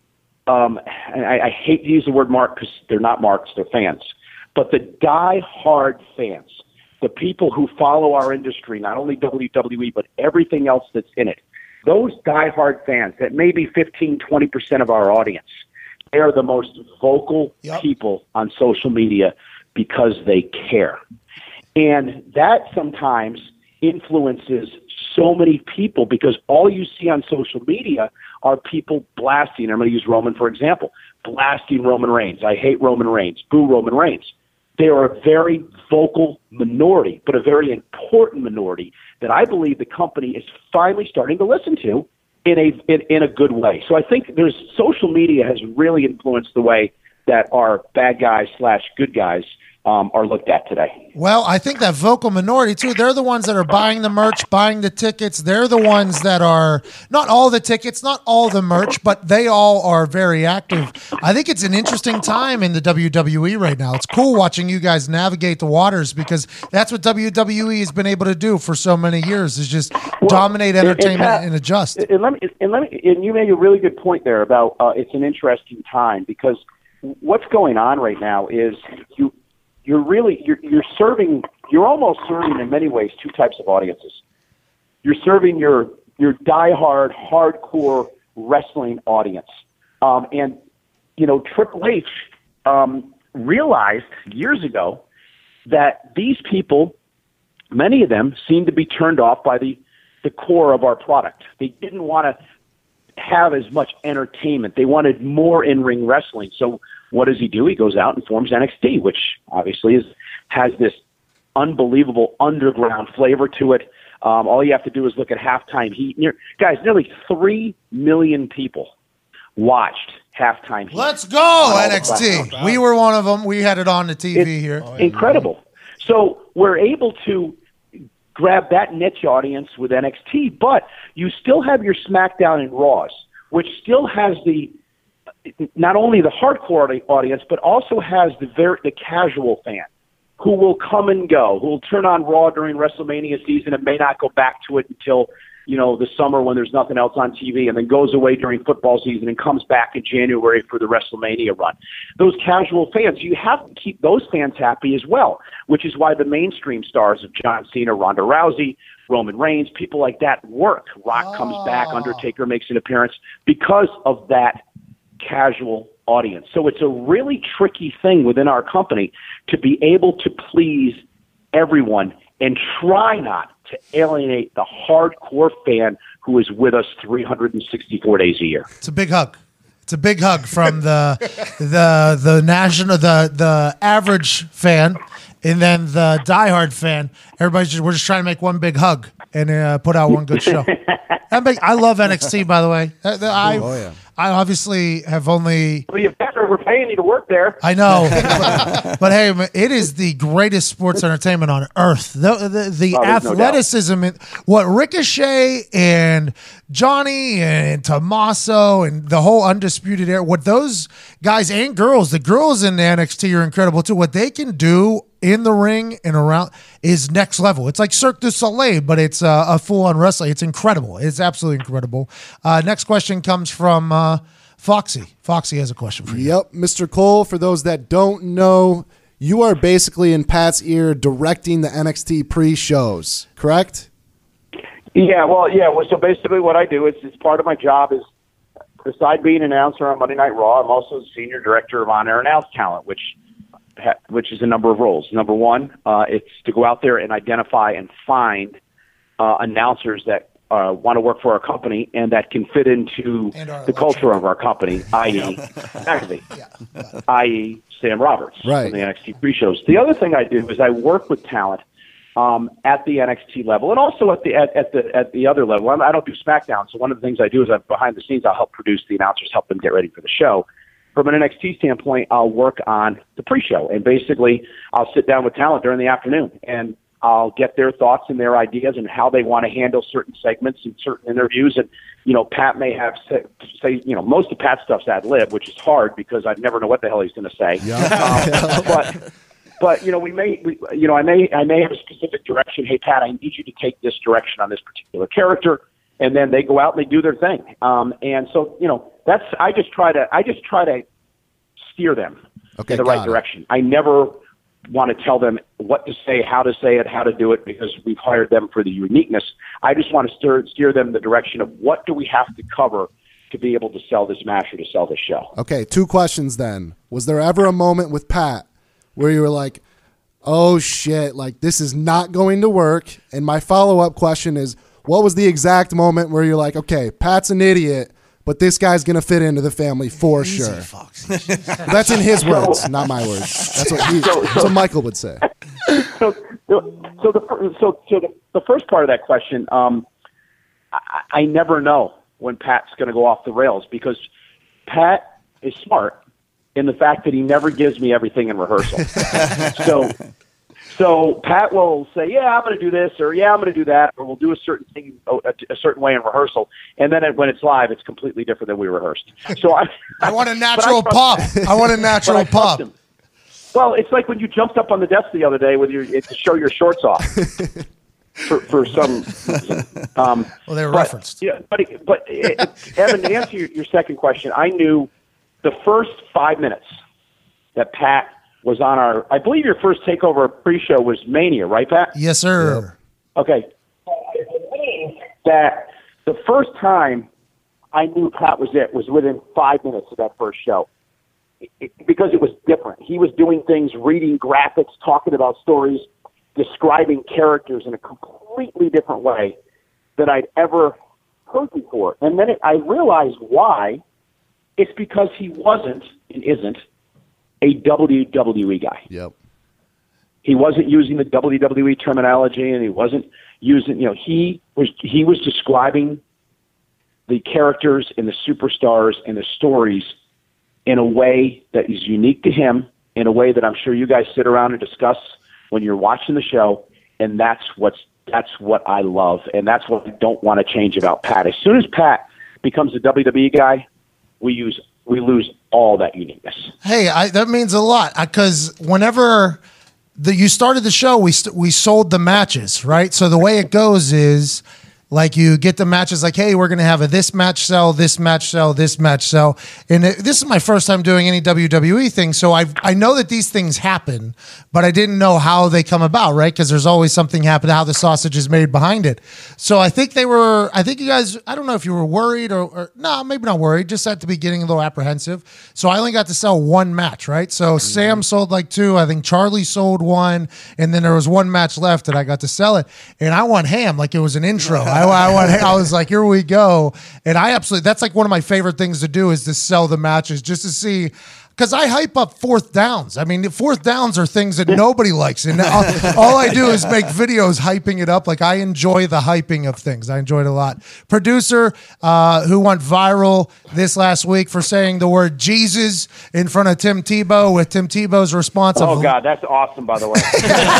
um, I, I hate to use the word mark because they're not marks, they're fans. But the die-hard fans, the people who follow our industry, not only W W E, but everything else that's in it, those die-hard fans, that may be fifteen, twenty percent of our audience, they are the most vocal Yep. people on social media because they care. And that sometimes influences so many people because all you see on social media are people blasting. I'm going to use Roman for example, blasting Roman Reigns. I hate Roman Reigns. Boo Roman Reigns. They are a very vocal minority, but a very important minority that I believe the company is finally starting to listen to in a in, in a good way. So I think there's social media has really influenced the way that are bad guys slash good guys um, are looked at today. Well, I think that vocal minority, too, they're the ones that are buying the merch, buying the tickets. They're the ones that are, not all the tickets, not all the merch, but they all are very active. I think it's an interesting time in the W W E right now. It's cool watching you guys navigate the waters because that's what W W E has been able to do for so many years is just well, dominate entertainment and, and, Pat, and adjust. And let me, and let me, and you made a really good point there about uh, it's an interesting time because what's going on right now is you, You're really you're you're serving you're almost serving in many ways two types of audiences. You're serving your your diehard hardcore wrestling audience, um, and you know Triple H um, realized years ago that these people, many of them, seemed to be turned off by the the core of our product. They didn't want to have as much entertainment. They wanted more in-ring wrestling. So what does he do? He goes out and forms N X T, which obviously is has this unbelievable underground flavor to it. Um, all you have to do is look at Halftime Heat. Near, guys, nearly three million people watched Halftime Heat. Let's go, N X T. We were one of them. We had it on the T V it's here. Incredible. So we're able to grab that niche audience with N X T, but you still have your SmackDown and Raws, which still has the not only the hardcore audience, but also has the very the casual fan who will come and go, who will turn on Raw during WrestleMania season and may not go back to it until, you know, the summer when there's nothing else on T V, and then goes away during football season and comes back in January for the WrestleMania run. Those casual fans, you have to keep those fans happy as well, which is why the mainstream stars of John Cena, Ronda Rousey, Roman Reigns, people like that work. Rock oh. comes back, Undertaker makes an appearance because of that casual audience. So it's a really tricky thing within our company to be able to please everyone and try not to alienate the hardcore fan who is with us three hundred sixty-four days a year. It's a big hug. It's a big hug from the the the national the the average fan and then the diehard fan. Everybody's just we're just trying to make one big hug and uh, put out one good show. Big, I love N X T, by the way. I, oh, yeah. I obviously have only. Well, you better. We're paying you to work there. I know, but, but hey, it is the greatest sports entertainment on earth. The the, the oh, athleticism, no what Ricochet and Johnny and Tommaso and the whole Undisputed Era, what those guys and girls, the girls in the N X T are incredible too. What they can do in the ring and around is next level. It's like Cirque du Soleil, but it's uh, a full-on wrestling. It's incredible. It's absolutely incredible. Uh, next question comes from uh, Foxy. Foxy has a question for you. Yep, Mister Cole, for those that don't know, you are basically in Pat's ear directing the N X T pre-shows, correct? Yeah, well, yeah. Well, so basically what I do is, it's part of my job is, besides being an announcer on Monday Night Raw, I'm also the senior director of on-air announce talent, which which is a number of roles. Number one, uh, it's to go out there and identify and find uh, announcers that uh, want to work for our company and that can fit into the culture of our company, that is, exactly, yeah, that is. Sam Roberts right. from the N X T pre-shows. The other thing I do is I work with talent um, at the N X T level and also at the at, at the at the other level. I don't do SmackDown, so one of the things I do is I'm behind the scenes. I'll help produce the announcers, help them get ready for the show. From an N X T standpoint, I'll work on the pre-show, and basically I'll sit down with talent during the afternoon, and I'll get their thoughts and their ideas and how they want to handle certain segments and certain interviews. And, you know, Pat may have say, say you know, most of Pat's stuff's ad lib, which is hard because I never know what the hell he's going to say. Yeah. Um, but, but you know, we may, we, you know, I may, I may have a specific direction. Hey, Pat, I need you to take this direction on this particular character. And then they go out and they do their thing. Um, and so, you know, that's, I just try to, I just try to steer them okay, in the right it. direction. I never want to tell them what to say, how to say it, how to do it, because we've hired them for the uniqueness. I just want to steer, steer them in the direction of what do we have to cover to be able to sell this match or to sell this show. Okay. Two questions then. Was there ever a moment with Pat where you were like, oh shit, like this is not going to work? And my follow-up question is, what was the exact moment where you're like, okay, Pat's an idiot, but this guy's going to fit into the family for Easy, sure? That's in his words, so, not my words. That's what, he, so, that's what Michael would say. So, so, the, so, so the, the first part of that question, um, I, I never know when Pat's going to go off the rails because Pat is smart in the fact that he never gives me everything in rehearsal. so, so Pat will say, "Yeah, I'm going to do this," or "Yeah, I'm going to do that," or we'll do a certain thing a, a certain way in rehearsal, and then when it's live, it's completely different than we rehearsed. So I, I want a natural pop. I want a natural pop. Him. Well, it's like when you jumped up on the desk the other day with your to show your shorts off. For, for some reason. Um, well, they were but, referenced. Yeah, but but uh, Evan, to answer your, your second question, I knew the first five minutes that Pat was on our. I believe your first takeover pre-show was Mania, right, Pat? Yes, sir. Okay. I believe that the first time I knew Pat was it was within five minutes of that first show. It, it, because it was different. He was doing things, reading graphics, talking about stories, describing characters in a completely different way than I'd ever heard before. And then it, I realized why. It's because he wasn't and isn't a W W E guy. Yep. He wasn't using the W W E terminology, and he wasn't using, you know, he was he was describing the characters and the superstars and the stories in a way that is unique to him, in a way that I'm sure you guys sit around and discuss when you're watching the show, and that's what's that's what I love, and that's what I don't want to change about Pat. As soon as Pat becomes a W W E guy, we use we lose all that uniqueness. Hey, I, that means a lot because whenever the, you started the show, we st- we sold the matches, right? So the way it goes is like you get the matches like, hey, we're going to have a this match sell, this match sell, this match sell. And it, this is my first time doing any W W E thing. So I I know that these things happen, but I didn't know how they come about, right? Because there's always something happening, how the sausage is made behind it. So I think they were, I think you guys, I don't know if you were worried or, or no, maybe not worried, just at the beginning a little apprehensive. So I only got to sell one match, right? So mm-hmm. Sam sold like two. I think Charlie sold one. And then there was one match left and I got to sell it. And I went ham like it was an intro. I, I, went, I was like, here we go. And I absolutely, that's like one of my favorite things to do is to sell the matches just to see, because I hype up fourth downs. I mean, fourth downs are things that nobody likes. And all, all I do is make videos hyping it up. Like, I enjoy the hyping of things. I enjoyed it a lot. Producer uh, who went viral this last week for saying the word Jesus in front of Tim Tebow with Tim Tebow's response. Oh, of, God, that's awesome, by the way.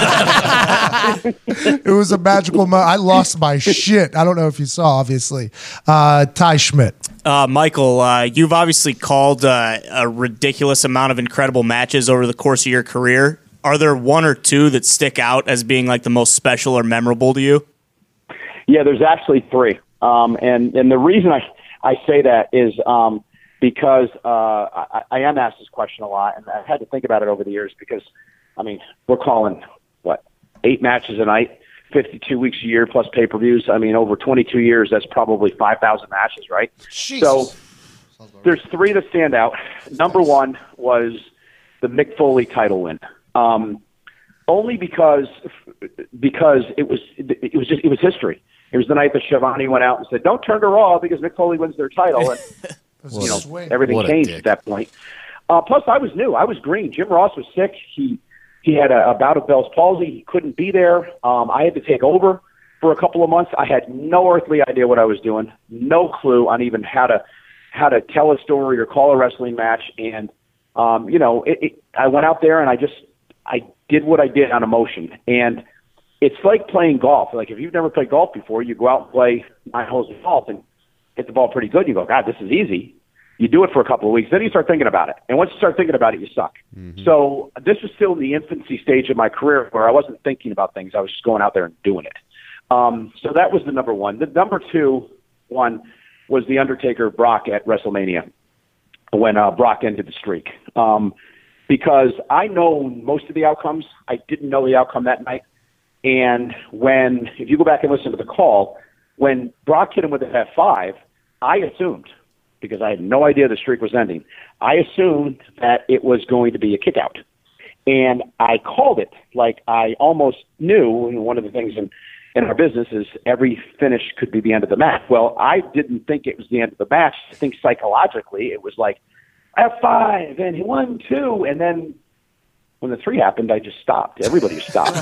It was a magical moment. I lost my shit. I don't know if you saw, obviously. Uh, Ty Schmidt. Uh, Michael, uh, you've obviously called uh, a ridiculous amount of incredible matches over the course of your career. Are there one or two that stick out as being like the most special or memorable to you? Yeah, there's actually three. Um, and, and the reason I, I say that is um, because uh, I, I am asked this question a lot, and I've had to think about it over the years because, I mean, we're calling, what, eight matches a night? fifty-two weeks a year plus pay-per-views. I mean, over twenty-two years, that's probably five thousand matches, right? Jesus. So there's three that stand out. Number one was the Mick Foley title win. Um, only because because it was it was just it was history. It was the night that Shivani went out and said, "Don't turn to Raw because Mick Foley wins their title," and you know swing. everything changed at that point. Uh, plus, I was new. I was green. Jim Ross was sick. He He had a, a bout of Bell's palsy. He couldn't be there. Um, I had to take over for a couple of months. I had no earthly idea what I was doing, no clue on even how to how to tell a story or call a wrestling match. And um, you know, it, it, I went out there and I just I did what I did on emotion. And it's like playing golf. Like if you've never played golf before, you go out and play nine holes of golf and hit the ball pretty good. You go, God, this is easy. You do it for a couple of weeks, then you start thinking about it. And once you start thinking about it, you suck. Mm-hmm. So this was still in the infancy stage of my career where I wasn't thinking about things. I was just going out there and doing it. Um, so that was the number one. The number two one was The Undertaker Brock at WrestleMania when uh, Brock ended the streak. Um, because I know most of the outcomes. I didn't know the outcome that night. And when, if you go back and listen to the call, when Brock hit him with a F five, I assumed, because I had no idea the streak was ending, I assumed that it was going to be a kick out. And I called it like I almost knew. And one of the things in, in our business is every finish could be the end of the match. Well, I didn't think it was the end of the match. I think psychologically it was like F five and one, two. And then when the three happened, I just stopped. Everybody stopped.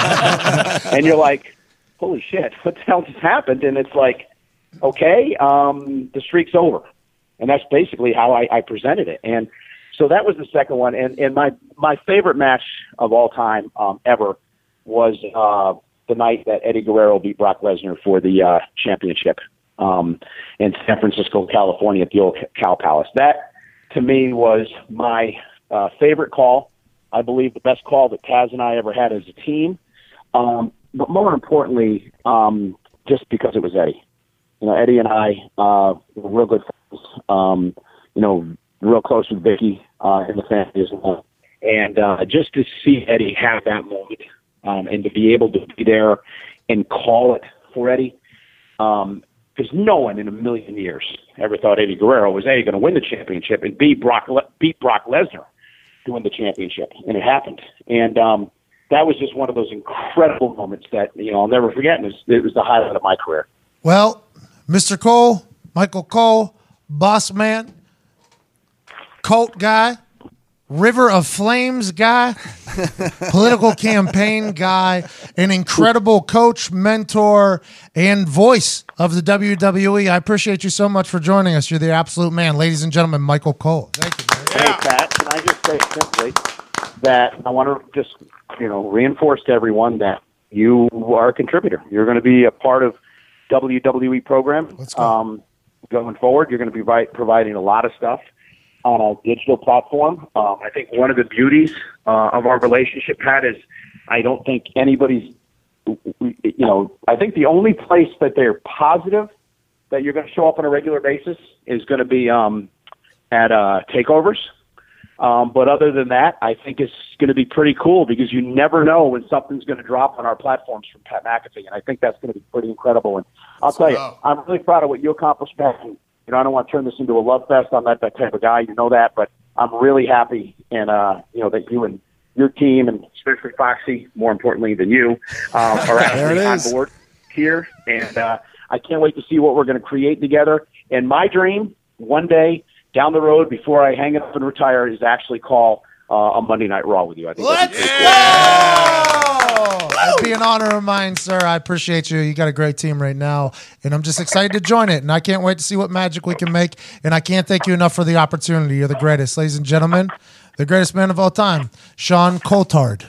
And you're like, holy shit, what the hell just happened? And it's like, okay, um, the streak's over. And that's basically how I, I presented it. And so that was the second one. And, and my, my favorite match of all time um, ever was uh, the night that Eddie Guerrero beat Brock Lesnar for the uh, championship um, in San Francisco, California at the old Cow Palace. That, to me, was my uh, favorite call. I believe the best call that Taz and I ever had as a team. Um, but more importantly, um, just because it was Eddie. You know, Eddie and I uh, were real good friends. Um, you know, real close with Vicky uh, and the family as well. And uh, just to see Eddie have that moment um, and to be able to be there and call it for Eddie, um, because no one in a million years ever thought Eddie Guerrero was A, going to win the championship and B, Brock Le- beat Brock Lesnar to win the championship. And it happened. And um, that was just one of those incredible moments that, you know, I'll never forget. And it was, it was the highlight of my career. Well, Mister Cole, Michael Cole, boss man, cult guy, River of Flames guy, political campaign guy, an incredible coach, mentor, and voice of the W W E. I appreciate you so much for joining us. You're the absolute man. Ladies and gentlemen, Michael Cole. Thank you. Hey, Pat, can I just say simply that I want to just, you know, reinforce to everyone that you are a contributor. You're going to be a part of W W E program. Let's go. Um, going forward, you're going to be provi- providing a lot of stuff on a digital platform. Um, I think one of the beauties uh, of our relationship, Pat, is I don't think anybody's, you know, I think the only place that they're positive that you're going to show up on a regular basis is going to be um, at uh, takeovers. Um, but other than that, I think it's going to be pretty cool because you never know when something's going to drop on our platforms from Pat McAfee, and I think that's going to be pretty incredible. And I'll tell you, I'm really proud of what you accomplished, Pat. And, you know, I don't want to turn this into a love fest. I'm not that type of guy, you know that, but I'm really happy, and uh, you know that you and your team, and especially Foxy, more importantly than you, um, are actually on board here, and uh, I can't wait to see what we're going to create together. And my dream, one day down the road, before I hang it up and retire, is actually call uh, a Monday Night Raw with you. I think Let's go! It'd be an honor of mine, sir. I appreciate you. You got a great team right now, and I'm just excited to join it, and I can't wait to see what magic we can make, and I can't thank you enough for the opportunity. You're the greatest. Ladies and gentlemen, the greatest man of all time, Sean Coulthard.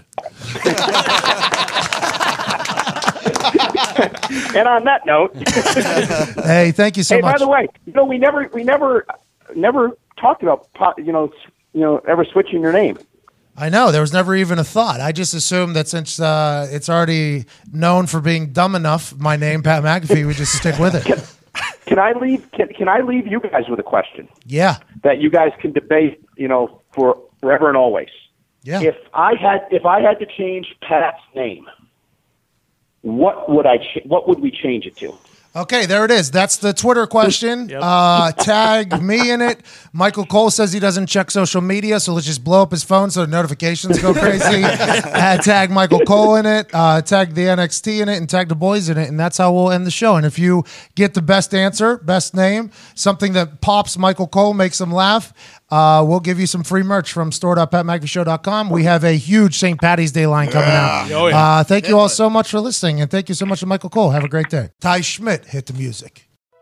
And on that note, hey, thank you so hey, much. by the way, you know, we never, we never, never talked about, you know, you know, ever switching your name. I know there was never even a thought. I just assumed that since uh, it's already known for being dumb enough, my name Pat McAfee would just stick with it. Can, can I leave? Can, can I leave you guys with a question? Yeah. That you guys can debate, you know, for forever and always. Yeah. If I had, if I had to change Pat's name, what would I? Ch- what would we change it to? Okay, there it is. That's the Twitter question. Yep. Uh, tag me in it. Michael Cole says he doesn't check social media, so let's just blow up his phone so the notifications go crazy. uh, tag Michael Cole in it. Uh, tag the N X T in it, and tag the boys in it, and that's how we'll end the show. And if you get the best answer, best name, something that pops Michael Cole, makes him laugh, uh, we'll give you some free merch from store dot pat mcafee show dot com. We have a huge Saint Patty's Day line coming out. Oh, yeah. Uh, thank you all so much for listening, and thank you so much to Michael Cole. Have a great day. Ty Schmidt, hit the music.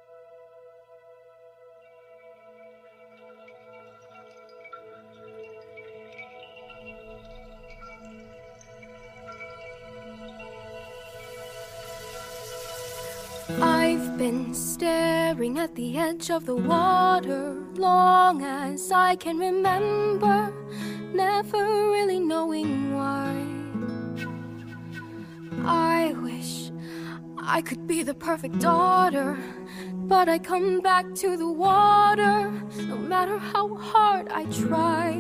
I've been staring at the edge of the water long as I can remember, never really knowing why. I wish I could be the perfect daughter, but I come back to the water no matter how hard I try.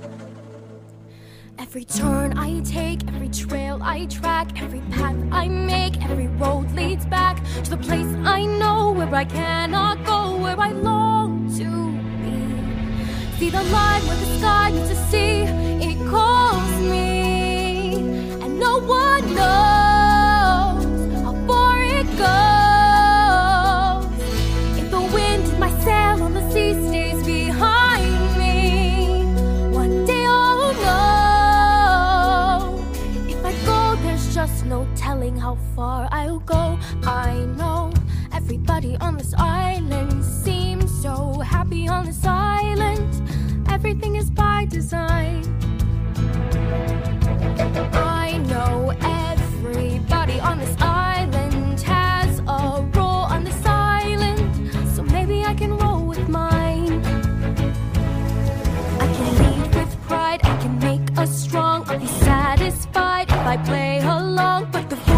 Every turn I take, every trail I track, every path I make, every road leads back to the place I know where I cannot go, where I long to be. See the line where the sky meets the sea, it calls me, and no one knows how far it goes. If the wind in my sail on the sea stays behind me, one day I'll know. Just no telling how far I'll go. I know everybody on this island seems so happy on this island. Everything is by be satisfied if I play along, but the